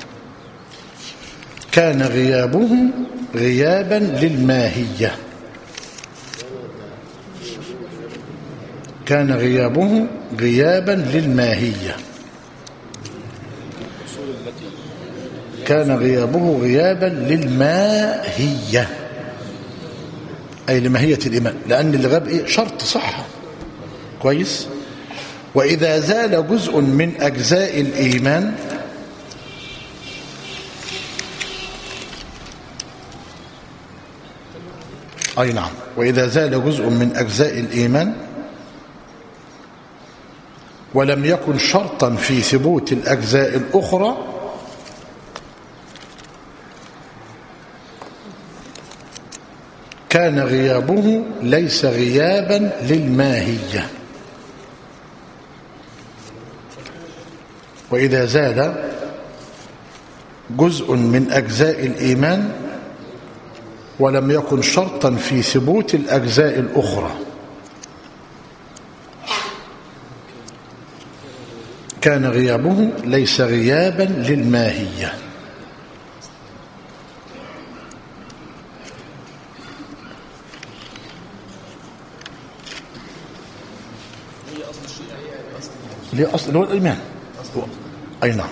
كان غيابه غيابا للماهية. كان غيابه غيابا للماهية. كان غيابه غيابا للماهية أي لماهية الإيمان، لأن اللي غاب إيه؟ شرط صحة. كويس. وإذا زال جزء من أجزاء الإيمان أي نعم وإذا زال جزء من أجزاء الإيمان ولم يكن شرطا في ثبوت الأجزاء الأخرى كان غيابه ليس غيابا للماهية. وإذا زال جزء من أجزاء الإيمان ولم يكن شرطا في ثبوت الأجزاء الأخرى كان غيابه ليس غيابا للماهية. ليه أصل هو الإيمان. أي نعم.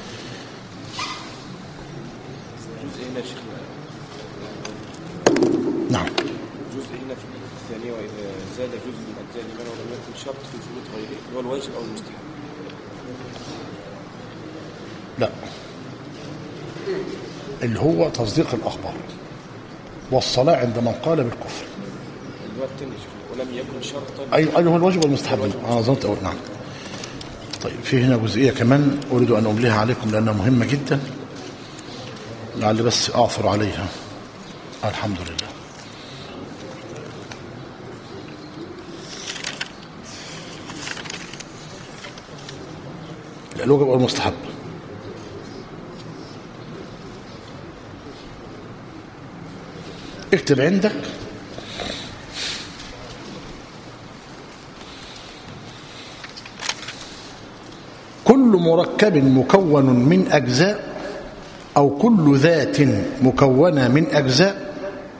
نعم. جزء هنا في الثانية وإذا زاد جزء من أجزاء الإيمان ولم يكن شرط في ثبوت غيره هو الواجب أو المستحب. لا اللي هو تصديق الأخبار، والصلاة عند من قال بالكفر. اللي هو التاني ولم يكن شرطا. أيوه أيوه، هو الواجب والمستحب. أنا ظننت أقول نعم. طيب في هنا جزئية كمان أريد أن أمليها عليكم لأنها مهمة جدا، لعل بس أعثر عليها. الحمد لله. الواجب والمستحب. اكتب عندك كل مركب مكون من أجزاء أو كل ذات مكونة من أجزاء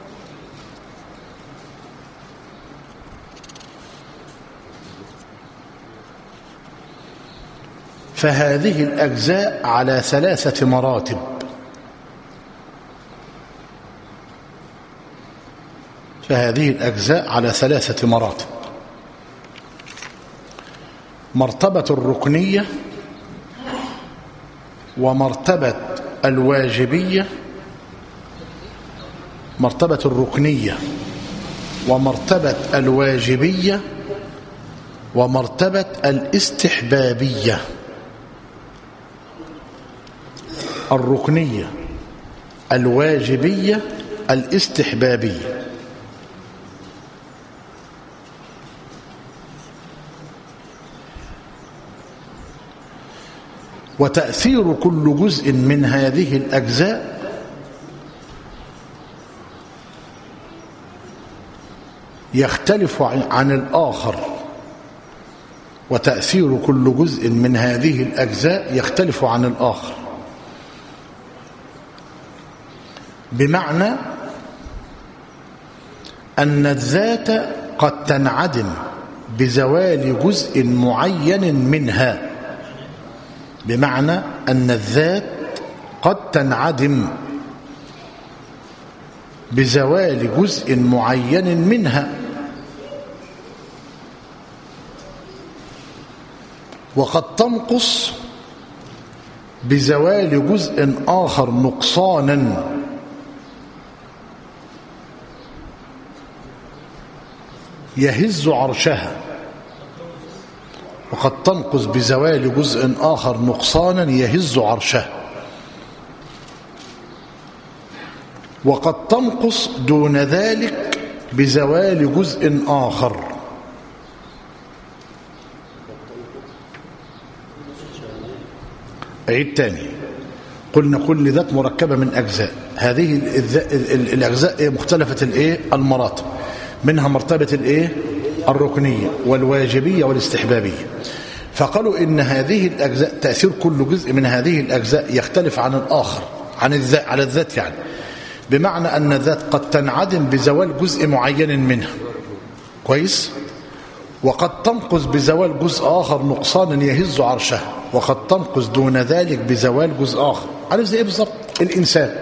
فهذه الأجزاء على ثلاثة مراتب. فهذه الأجزاء على ثلاثة مراتب: مرتبة الركنية، ومرتبة الواجبية، مرتبة الركنية ومرتبة الواجبية ومرتبة الاستحبابية. الركنية، الواجبية، الاستحبابية. وتأثير كل جزء من هذه الأجزاء يختلف عن الآخر. وتأثير كل جزء من هذه الأجزاء يختلف عن الآخر، بمعنى أن الذات قد تنعدم بزوال جزء معين منها. بمعنى أن الذات قد تنعدم بزوال جزء معين منها، وقد تنقص بزوال جزء آخر نقصانا، يهز عرشها. وقد تنقص بزوال جزء آخر نقصانا يهز عرشها. وقد تنقص دون ذلك بزوال جزء آخر. عيد تاني. قلنا كل ذات مركبة من أجزاء. هذه الأجزاء مختلفة الإيه؟ المراتب. منها مرتبة الإيه؟ الركنية والواجبية والاستحبابية. فقالوا إن هذه الأجزاء تأثير كل جزء من هذه الأجزاء يختلف عن الآخر، عن الذات، على الذات يعني، بمعنى أن الذات قد تنعدم بزوال جزء معين منها، كويس، وقد تنقص بزوال جزء آخر نقصانا يهز عرشها، وقد تنقص دون ذلك بزوال جزء آخر. عارف زي إيه بالظبط؟ الإنسان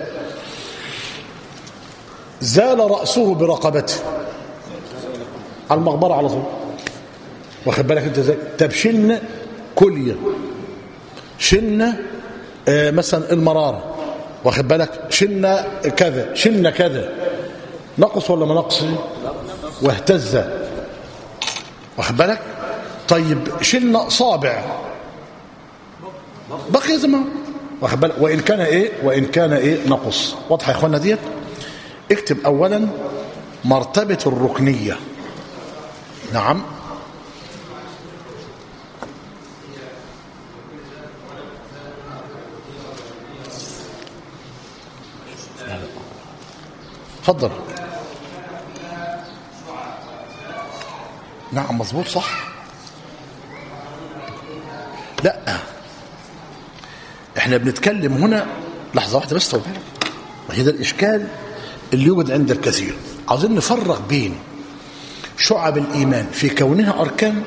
زال رأسه برقبته على المقبرة على طول، واخد بالك انت ازاي؟ طب شلنا كلية، شلنا آه مثلا المرارة، واخد بالك، شلنا كذا، شلنا كذا، نقص ولا ما نقص؟ واهتز، واخد بالك. طيب شلنا اصابع، بقي زي ما واخد بالك، وان كان ايه وان كان ايه نقص. واضحه يا اخوانا ديت؟ اكتب اولا مرتبة الركنية. نعم، تفضل. نعم مظبوط صح. لا احنا بنتكلم هنا لحظة واحدة بس، طبعا وهذا الإشكال اللي يوجد عند الكثير. عاوزين نفرق بين شعب الإيمان في كونها أركان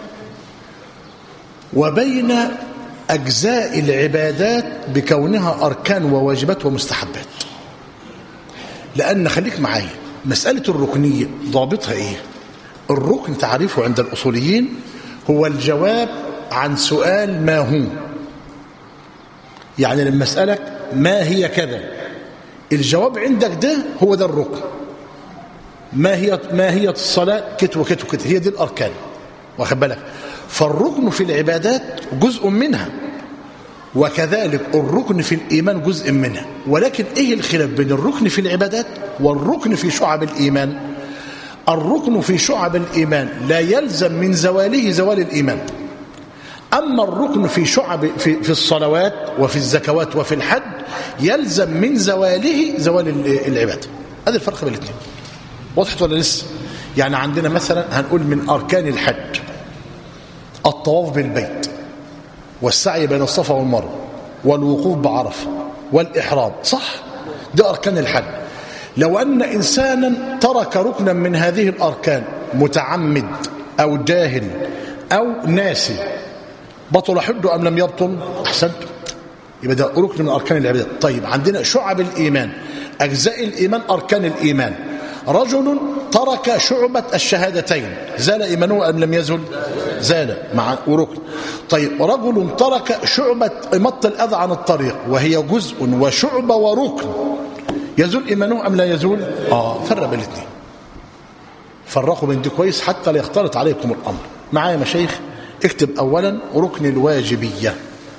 وبين أجزاء العبادات بكونها أركان وواجبات ومستحبات. لأن خليك معايا، مسألة الركنية ضابطها إيه؟ الركن تعريفه عند الأصوليين هو الجواب عن سؤال ما هو. يعني لما أسألك ما هي كذا، الجواب عندك ده هو ده الركن. ما هي ما هي الصلاة؟ كت وكت وكت، هي دي الأركان، واخد بالك؟ فالركن في العبادات جزء منها، وكذلك الركن في الإيمان جزء منها. ولكن إيه الخلاف بين الركن في العبادات والركن في شعب الإيمان؟ الركن في شعب الإيمان لا يلزم من زواله زوال الإيمان، أما الركن في شعب في, في الصلوات وفي الزكوات وفي الحج يلزم من زواله زوال العبادة. هذا الفرق بين الاثنين. وضحت ولا لسه؟ يعني عندنا مثلا هنقول من أركان الحج الطواف بالبيت، والسعي بين الصفا والمروة، والوقوف بعرفة، والإحرام، صح؟ دي أركان الحج. لو أن إنسانا ترك ركنا من هذه الأركان متعمد أو جاهل أو ناسي، بطل حده أم لم يبطل؟ أحسنت، يبقى ده ركن من أركان العبادة. طيب عندنا شعب الإيمان، أجزاء الإيمان، أركان الإيمان. رجل ترك شعبة الشهادتين، زال إيمانه أم لم يزل؟ زال مع وركن. طيب رجل ترك شعبة إماطة الأذى عن الطريق، وهي جزء وشعبة وركن، يزول إيمانه أم لا يزول؟ آه فرق بين الاثنين. فرقوا بين دي كويس حتى لا يختلط عليكم الأمر. معايا مشايخ؟ اكتب أولا ركن الواجبية،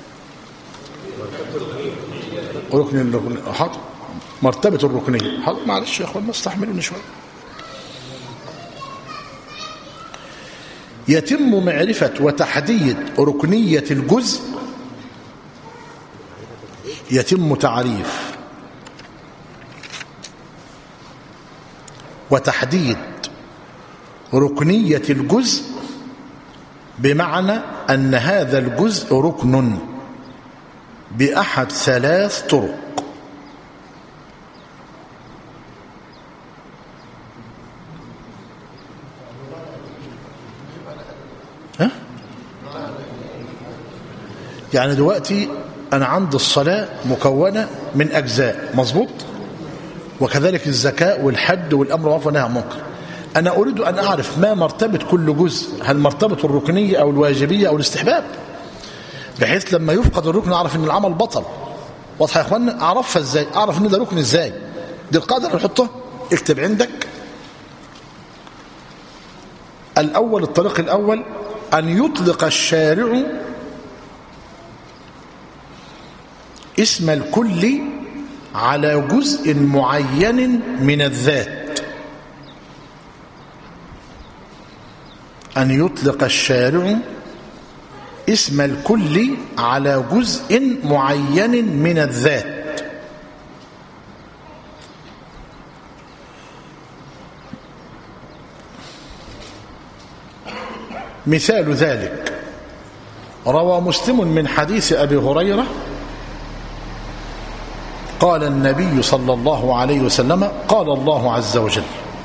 ركن حاضر، مرتبة الركنية. حاضر معلش يا اخوان استحملوني شوية. يتم معرفة وتحديد ركنية الجزء، يتم تعريف وتحديد ركنية الجزء بمعنى أن هذا الجزء ركن بأحد ثلاث طرق. ها؟ يعني دلوقتي أنا عندي الصلاة مكونة من أجزاء، مظبوط؟ وكذلك الزكاة والحج والأمر بالمعروف والنهي عن المنكر. أنا أريد أن أعرف ما مرتبة كل جزء، هل مرتبة الركنية أو الواجبية أو الاستحباب، بحيث لما يفقد الركن أعرف أن العمل بطل. واضح يا أخوانا؟ أعرفها إزاي؟ أعرف أن ده ركن إزاي؟ دي القاعدة اللي نحطها. اكتب عندك الأول، الطريق الأول أن يطلق الشارع اسم الكل على جزء معين من الذات. أن يطلق الشارع اسم الكل على جزء معين من الذات. مثال ذلك روى مسلم من حديث أبي هريرة قال النبي صلى الله عليه وسلم قال الله عز وجل: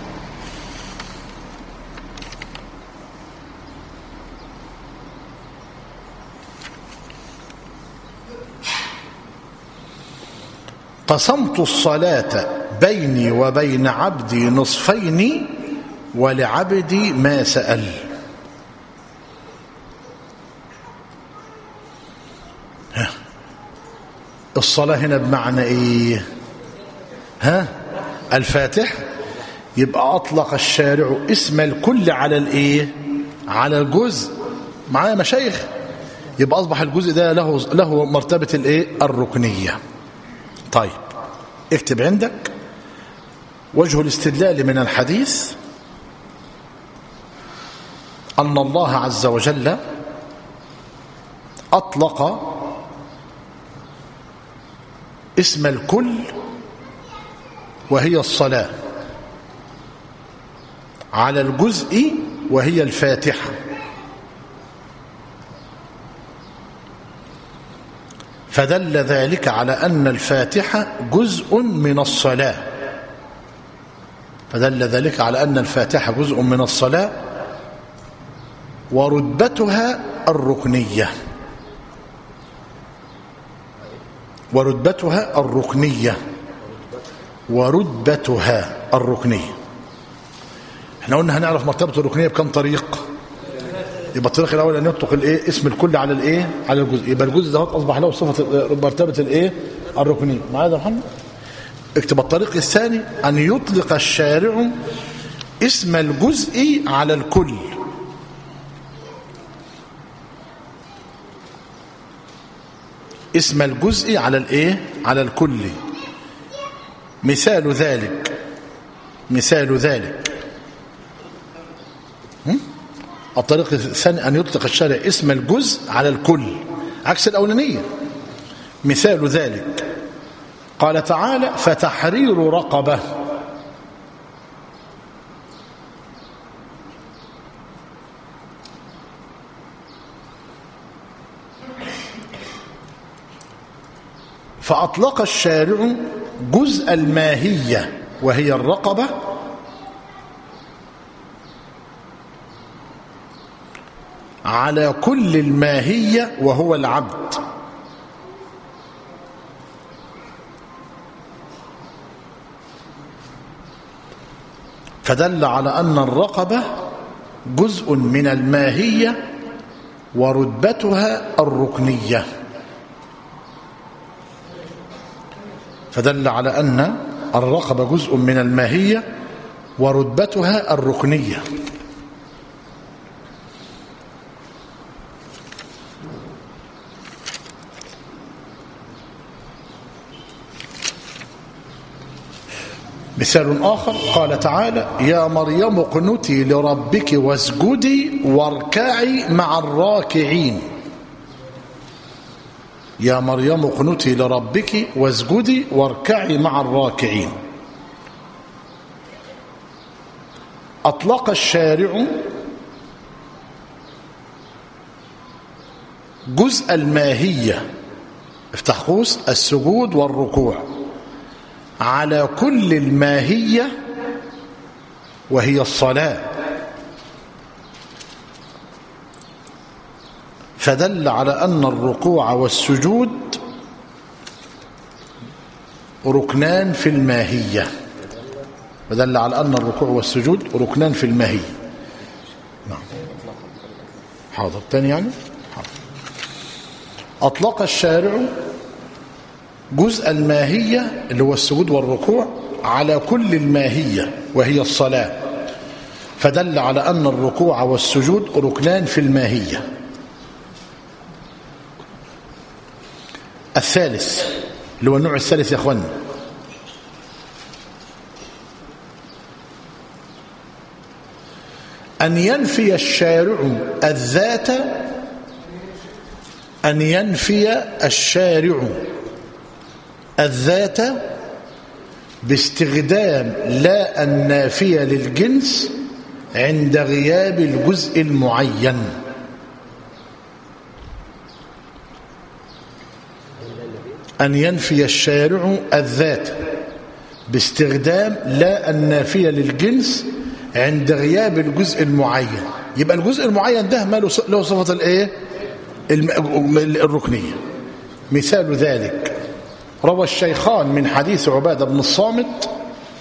قسمت الصلاة بيني وبين عبدي نصفين ولعبدي ما سأل. الصلاة هنا بمعنى ايه؟ ها؟ الفاتح. يبقى اطلق الشارع اسم الكل على الايه؟ على الجزء. معايا مشايخ؟ يبقى اصبح الجزء ده له له مرتبة الايه؟ الركنية. طيب اكتب عندك وجه الاستدلال من الحديث أن الله عز وجل أطلق اسم الكل وهي الصلاة على الجزء وهي الفاتحة، فدل ذلك على أن الفاتحة جزء من الصلاة، فدل ذلك على أن الفاتحة جزء من الصلاة ورتبتها الركنية، ورتبتها الركنية ورتبتها الركنية. احنا قلنا هنعرف مرتبة الركنية بكم طريق. يبقى الطريق الاول ان يطلق الايه؟ اسم الكل على الايه؟ على الجزء. يبقى الجزء ده اصبح له صفه مرتبه الايه؟ الركنيه. معايا يا محمد؟ اكتب الطريق الثاني أن يطلق الشارع اسم الجزء على الكل. اسم الجزء على الايه؟ على الكل. مثال ذلك مثال ذلك الطريق الثاني أن يطلق الشارع اسم الجزء على الكل عكس الأولانية. مثال ذلك قال تعالى فتحرير رقبة. فأطلق الشارع جزء الماهية وهي الرقبة على كل الماهية وهو العبد. فدل على أن الرقبة جزء من الماهية ورتبتها الركنية. فدل على أن الرقبة جزء من الماهية ورتبتها الركنية. مثال آخر قال تعالى يا مريم اقنتي لربك واسجدي واركعي مع الراكعين. يا مريم اقنتي لربك واسجدي واركعي مع الراكعين. أطلق الشارع جزء الماهية افتح قوس السجود والركوع على كل الماهية وهي الصلاة. فدل على أن الركوع والسجود ركنان في الماهية. فدل على أن الركوع والسجود ركنان في الماهية. نعم. حاضر تاني يعني حاضر. أطلق الشارع جزء الماهية اللي هو السجود والركوع على كل الماهية وهي الصلاة. فدل على أن الركوع والسجود ركنان في الماهية. الثالث اللي هو النوع الثالث يا أخوانا أن ينفي الشارع الذات أن ينفي الشارع الذات باستخدام لا النافية للجنس عند غياب الجزء المعين. أن ينفي الشارع الذات باستخدام لا النافية للجنس عند غياب الجزء المعين. يبقى الجزء المعين ده ما له صفة الايه؟ الركنية. مثال ذلك روى الشيخان من حديث عبادة بن الصامت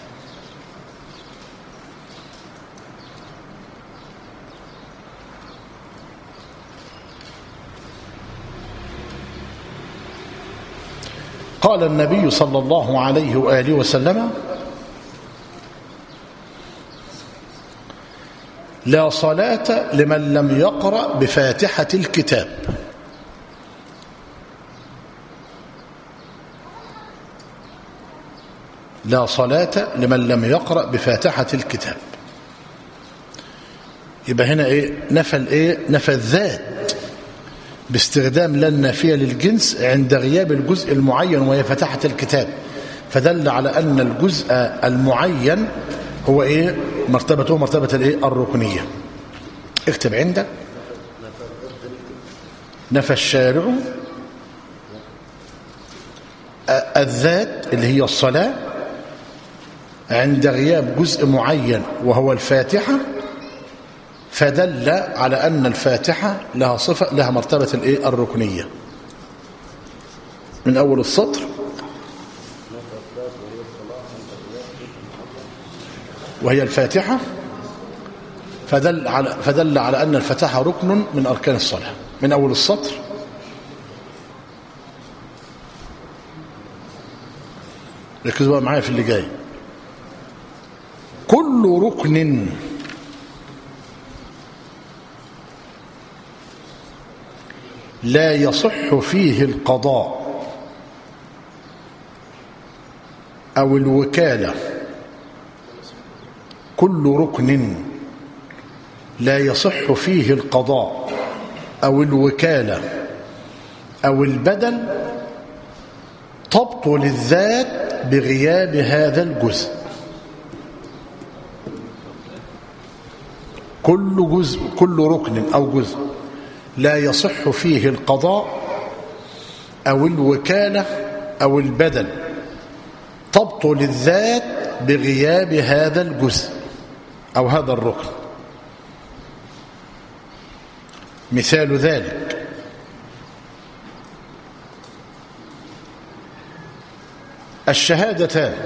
قال النبي صلى الله عليه وآله وسلم لا صلاة لمن لم يقرأ بفاتحة الكتاب. لا صلاة لمن لم يقرأ بفاتحة الكتاب. يبقى هنا ايه؟ نفى الايه؟ نفى الذات باستخدام لا النافية للجنس عند غياب الجزء المعين وهي فاتحة الكتاب. فدل على أن الجزء المعين هو ايه؟ مرتبته مرتبة الايه؟ الركنية. اكتب عندك نفى الشارع الذات اللي هي الصلاة عند غياب جزء معين وهو الفاتحة. فدل على أن الفاتحة لها صفة لها مرتبة الايه؟ الركنية. من أول السطر وهي الفاتحة. فدل على فدل على أن الفاتحة ركن من أركان الصلاة. من أول السطر ركزوا بقى معايا في اللي جاي. كل ركن لا يصح فيه القضاء أو الوكالة، كل ركن لا يصح فيه القضاء أو الوكالة أو البدل تبطل الذات بغياب هذا الجزء. كل جزء كل ركن أو جزء لا يصح فيه القضاء أو الوكالة أو البدل تبطل الذات بغياب هذا الجزء أو هذا الركن. مثال ذلك الشهادتان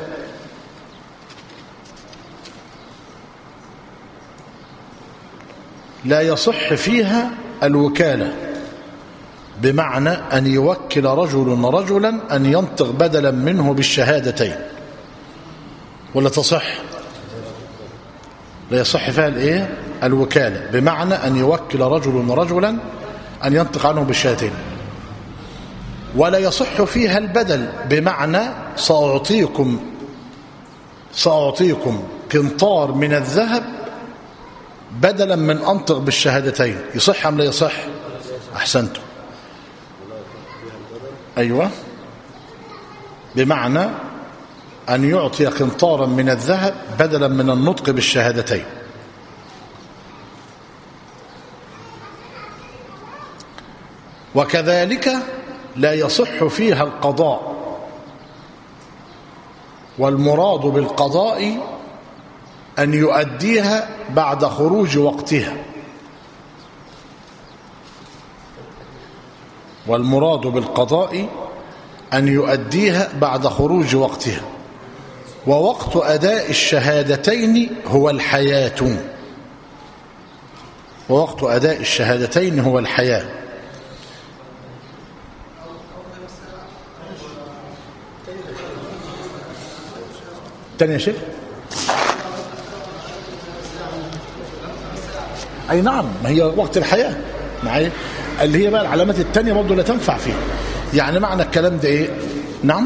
لا يصح فيها الوكالة، بمعنى أن يوكل رجل رجلا أن ينطق بدلا منه بالشهادتين، ولا تصح؟ لا يصح فيها الايه؟ الوكالة، بمعنى أن يوكل رجل رجلا أن ينطق عنه بالشهادتين. ولا يصح فيها البدل، بمعنى سأعطيكم سأعطيكم قنطار من الذهب بدلا من أنطق بالشهادتين. يصح أم لا يصح؟ أحسنتم. أيوة، بمعنى أن يعطي قنطارا من الذهب بدلا من النطق بالشهادتين. وكذلك لا يصح فيها القضاء، والمراد بالقضاء أن يؤديها بعد خروج وقتها، والمراد بالقضاء أن يؤديها بعد خروج وقتها. ووقت أداء الشهادتين هو الحياة، ووقت أداء الشهادتين هو الحياة. تاني يا شيخ؟ أي نعم، ما هي وقت الحياة معايا، اللي هي بقى العلامات التانية برضه لا تنفع فيها. يعني معنى الكلام ده إيه؟ نعم،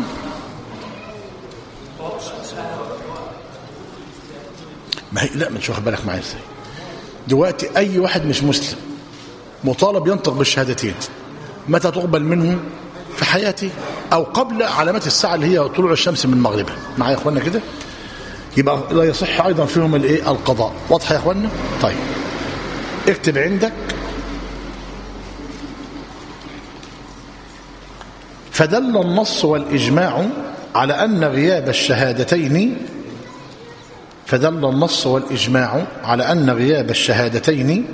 ما هي لا، مش واخد بالك معايا ازاي. دلوقتي أي واحد مش مسلم مطالب ينطق بالشهادتين، متى تقبل منه؟ في حياته أو قبل علامات الساعة اللي هي طلوع الشمس من مغربها. معايا يا إخوانا كده؟ يبقى لا يصح أيضا فيهم الإيه؟ القضاء. واضحة يا إخوانا؟ طيب اكتب عندك: فدل النص والإجماع على أن غياب الشهادتين فدل النص والإجماع على أن غياب الشهادتين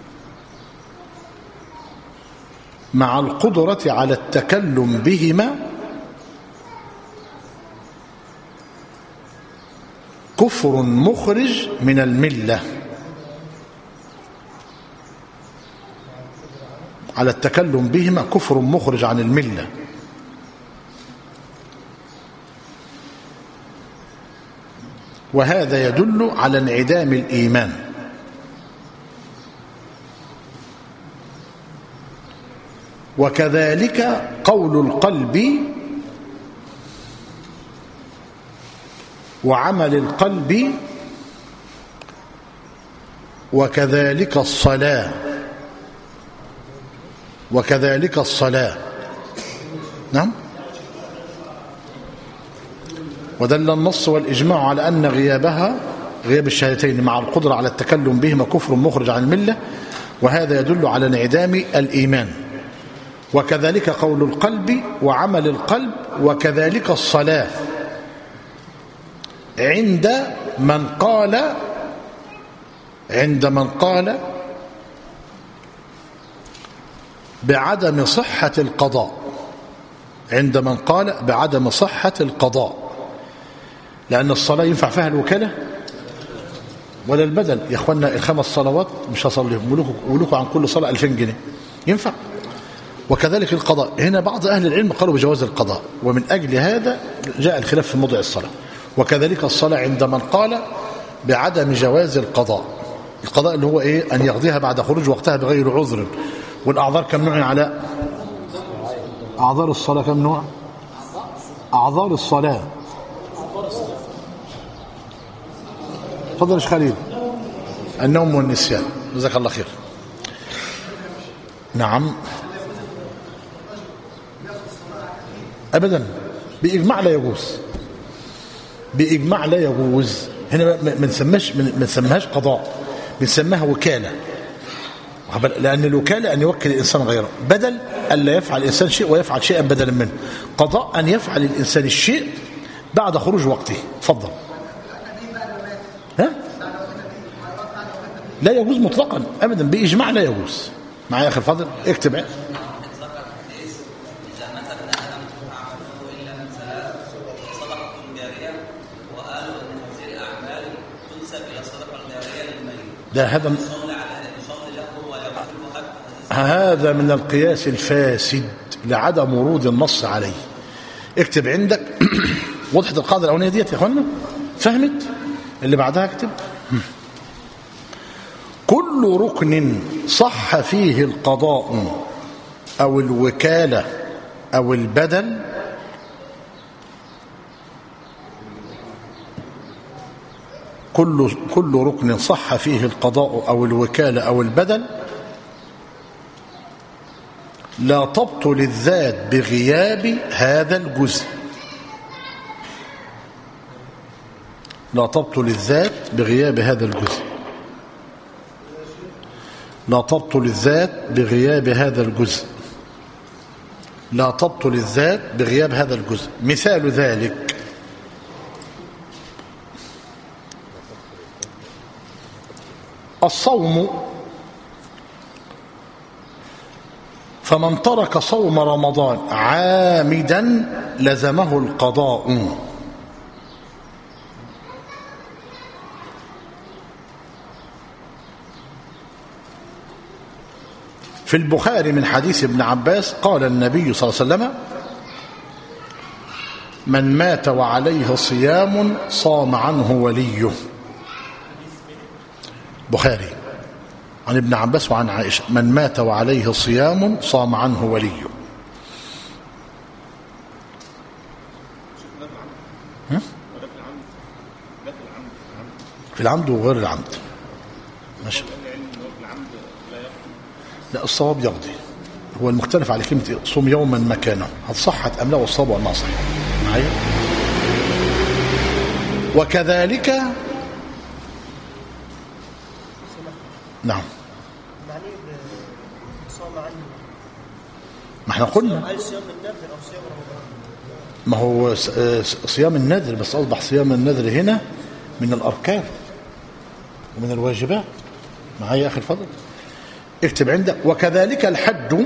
مع القدرة على التكلم بهما كفر مخرج من الملة. على التكلم بهما كفر مخرج عن الملة. وهذا يدل على انعدام الإيمان. وكذلك قول القلب وعمل القلب، وكذلك الصلاة وكذلك الصلاة نعم. ودل النص والإجماع على أن غيابها غياب الشهادتين مع القدرة على التكلم بهما كفر مخرج عن الملة، وهذا يدل على انعدام الإيمان. وكذلك قول القلب وعمل القلب، وكذلك الصلاة عند من قال عند من قال بعدم صحة القضاء عند من قال بعدم صحة القضاء لأن الصلاة ينفع فيها الوكالة ولا البدل. يا أخوانا الخمس صلوات مش هصليهم، ولكم عن كل صلاة ألفين جنيه، ينفع؟ وكذلك القضاء. هنا بعض أهل العلم قالوا بجواز القضاء، ومن أجل هذا جاء الخلاف في موضع الصلاة. وكذلك الصلاة عند من قال بعدم جواز القضاء. القضاء اللي هو إيه؟ أن يقضيها بعد خروج وقتها بغير عذر. والأعذار كم نوع علاء؟ أعذار الصلاة كم نوع؟ أعذار الصلاة. تفضل يا شيخ خليل. النوم والنسيان، جزاك الله خير. نعم أبدا، بإجماع لا يجوز، بإجماع لا يجوز. هنا ما بنسميهاش ما بنسميهاش قضاء، بنسميها وكالة. لأن الوكالة أن يوكل الإنسان غيره، بدل ألا يفعل الإنسان شيء ويفعل شيئا بدلا منه. قضاء أن يفعل الإنسان الشيء بعد خروج وقته. تفضل. ها؟ لا يجوز مطلقا أبدا، بإجماع لا يجوز. معايا يا أخي الفاضل؟ اكتب عين. ده هذا هذا من القياس الفاسد لعدم ورود النص عليه. اكتب عندك. وضحت القاعدة الأولانية ديت يا اخوانا؟ فهمت؟ اللي بعدها اكتب. كل ركن صح فيه القضاء أو الوكالة أو البدل كل كل ركن صح فيه القضاء أو الوكالة أو البدل لا تبطل الذات بغياب هذا الجزء. لا تبطل الذات بغياب هذا الجزء. لا تبطل الذات بغياب هذا الجزء. لا تبطل الذات بغياب هذا الجزء. مثال ذلك الصوم، فمن ترك صوم رمضان عامدا لزمه القضاء. في البخاري من حديث ابن عباس قال النبي صلى الله عليه وسلم: من مات وعليه صيام صام عنه وليه. بخاري عن ابن عباس وعن عائشة: من مات وعليه صيام صام عنه وليه. في العمد وغير العمد ماشي. لا، الصواب يقضي. هو المختلف على كلمة صوم يوما مكانه، هل صحت أم لا، والصواب وأنها صح. معايا؟ وكذلك نعم. ما احنا قلنا ما هو صيام النذر، بس أصبح صيام النذر هنا من الأركان ومن الواجبات. معايا يا أخي الفضل؟ اكتب عندك: وكذلك الحج،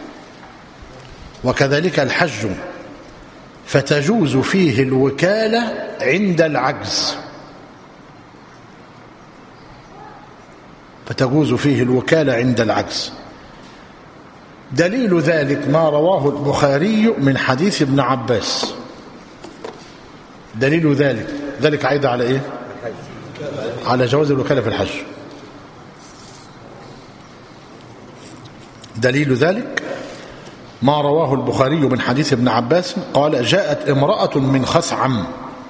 وكذلك الحج فتجوز فيه الوكالة عند العجز. فتجوز فيه الوكالة عند العجز. دليل ذلك ما رواه البخاري من حديث ابن عباس. دليل ذلك ذلك عايد على ايه؟ على جواز الوكالة في الحج. دليل ذلك ما رواه البخاري من حديث ابن عباس قال: جاءت امرأة من خثعم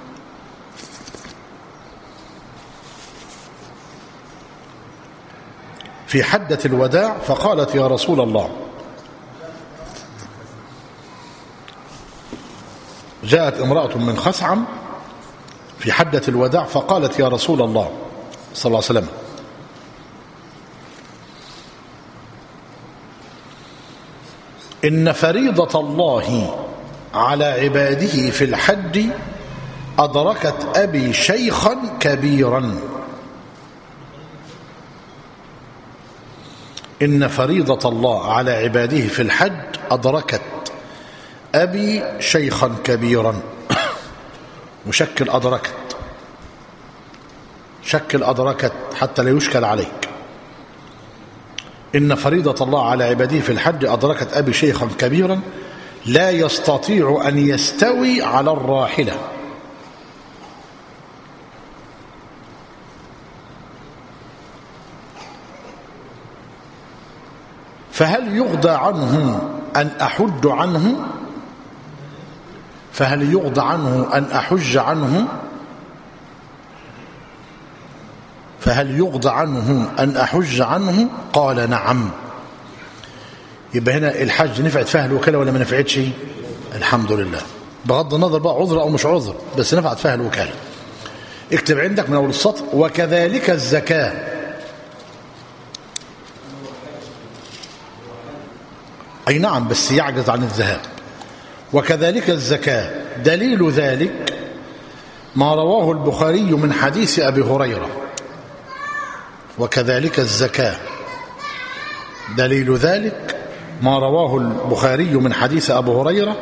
في حدة الوداع فقالت: يا رسول الله. جاءت امرأة من خثعم في حدة الوداع فقالت: يا رسول الله صلى الله عليه وسلم: إن فريضة الله على عباده في الحج أدركت أبي شيخا كبيرا. إن فريضة الله على عباده في الحج أدركت أبي شيخا كبيرا. وشكل أدركت، شكل أدركت حتى لا يشكل عليك. إن فريضة الله على عباده في الحج أدركت أبي شيخا كبيرا لا يستطيع أن يستوي على الراحلة فهل يغضى عنه أن أحج عنه فهل يغضى عنه أن أحج عنه فهل يغضى عنه أن أحج عنه قال نعم. يبقى هنا الحج نفعت فيها الوكالة ولا ما نفعتش؟ الحمد لله، بغض النظر بقى عذر أو مش عذر، بس نفعت فيها الوكالة. اكتب عندك من أول السطر: وكذلك الزكاة. أي نعم، بس يعجز عن الذهاب. وكذلك الزكاة دليل ذلك ما رواه البخاري من حديث أبي هريرة. وكذلك الزكاة دليل ذلك ما رواه البخاري من حديث أبي هريرة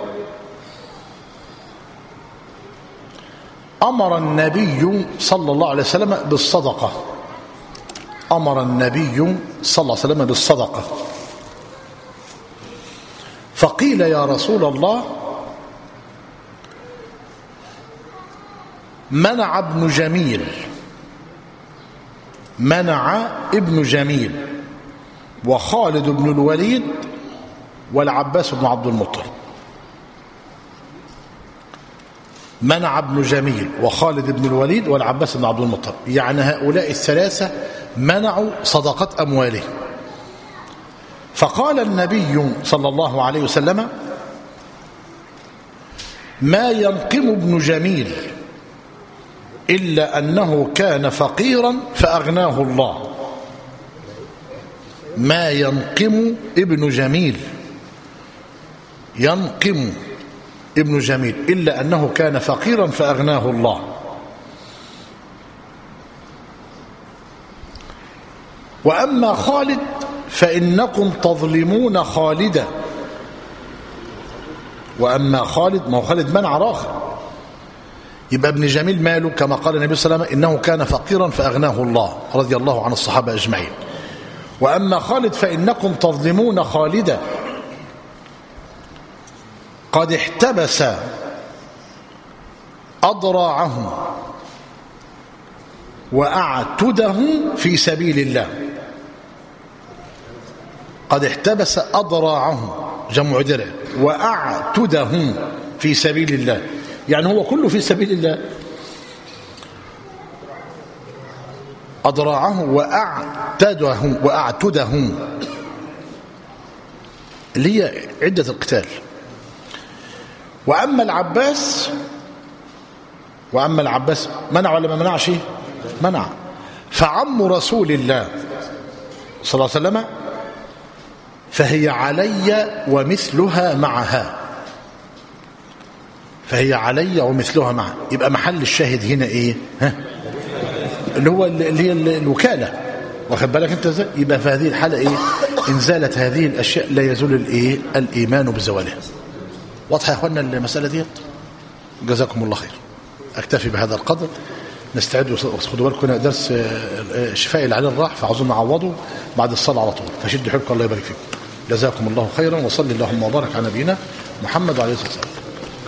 أمر النبي صلى الله عليه وسلم بالصدقة أمر النبي صلى الله عليه وسلم بالصدقة فقيل يا رسول الله منع ابن جميل منع ابن جميل وخالد بن الوليد والعباس بن عبد المطلب. منع ابن جميل وخالد بن الوليد والعباس بن عبد المطلب، يعني هؤلاء الثلاثة منعوا صدقة أموالهم. فقال النبي صلى الله عليه وسلم ما ينقم ابن جميل إلا أنه كان فقيرا فأغناه الله. ما ينقم ابن جميل ينقم ابن جميل إلا أنه كان فقيرا فأغناه الله. وأما خالد فإنكم تظلمون خالدا. وأما خالد، ما هو خالد منع راخر، يبقى ابن جميل ماله كما قال النبي صلى الله عليه وسلم إنه كان فقيرا فأغناه الله رضي الله عن الصحابة أجمعين. وأما خالد فإنكم تظلمون خالدا قد احتبس أضراعه وأعتده في سبيل الله. قد احتبس أضراعه جمع درع وأعتده في سبيل الله، يعني هو كله في سبيل الله. أضراعه وأعتده وأعتده اللي هي عدة القتال. وأما العباس وأما العباس منع ولا ما منعش؟ منع. فعم رسول الله صلى الله عليه وسلم فهي علي ومثلها معها فهي علي ومثلها معها. يبقى محل الشاهد هنا ايه؟ ها؟ اللي هو اللي هي الوكالة، واخد بالك انت ازاي؟ يبقى في هذه الحالة ايه؟ ان زالت هذه الاشياء لا يزول الايه؟ الايمان بزوالها. واضحه يا اخوانا المسألة ديت؟ جزاكم الله خير. اكتفي بهذا القدر. نستعد. خدوا بالكم درس شفاء العلي الراح فعاوزين نعوضه بعد الصلاة على طول، فشدوا حيلكم الله يبارك فيكم. جزاكم الله خيرا، وصلي اللهم وبارك على نبينا محمد وعليه الصلاة والسلام.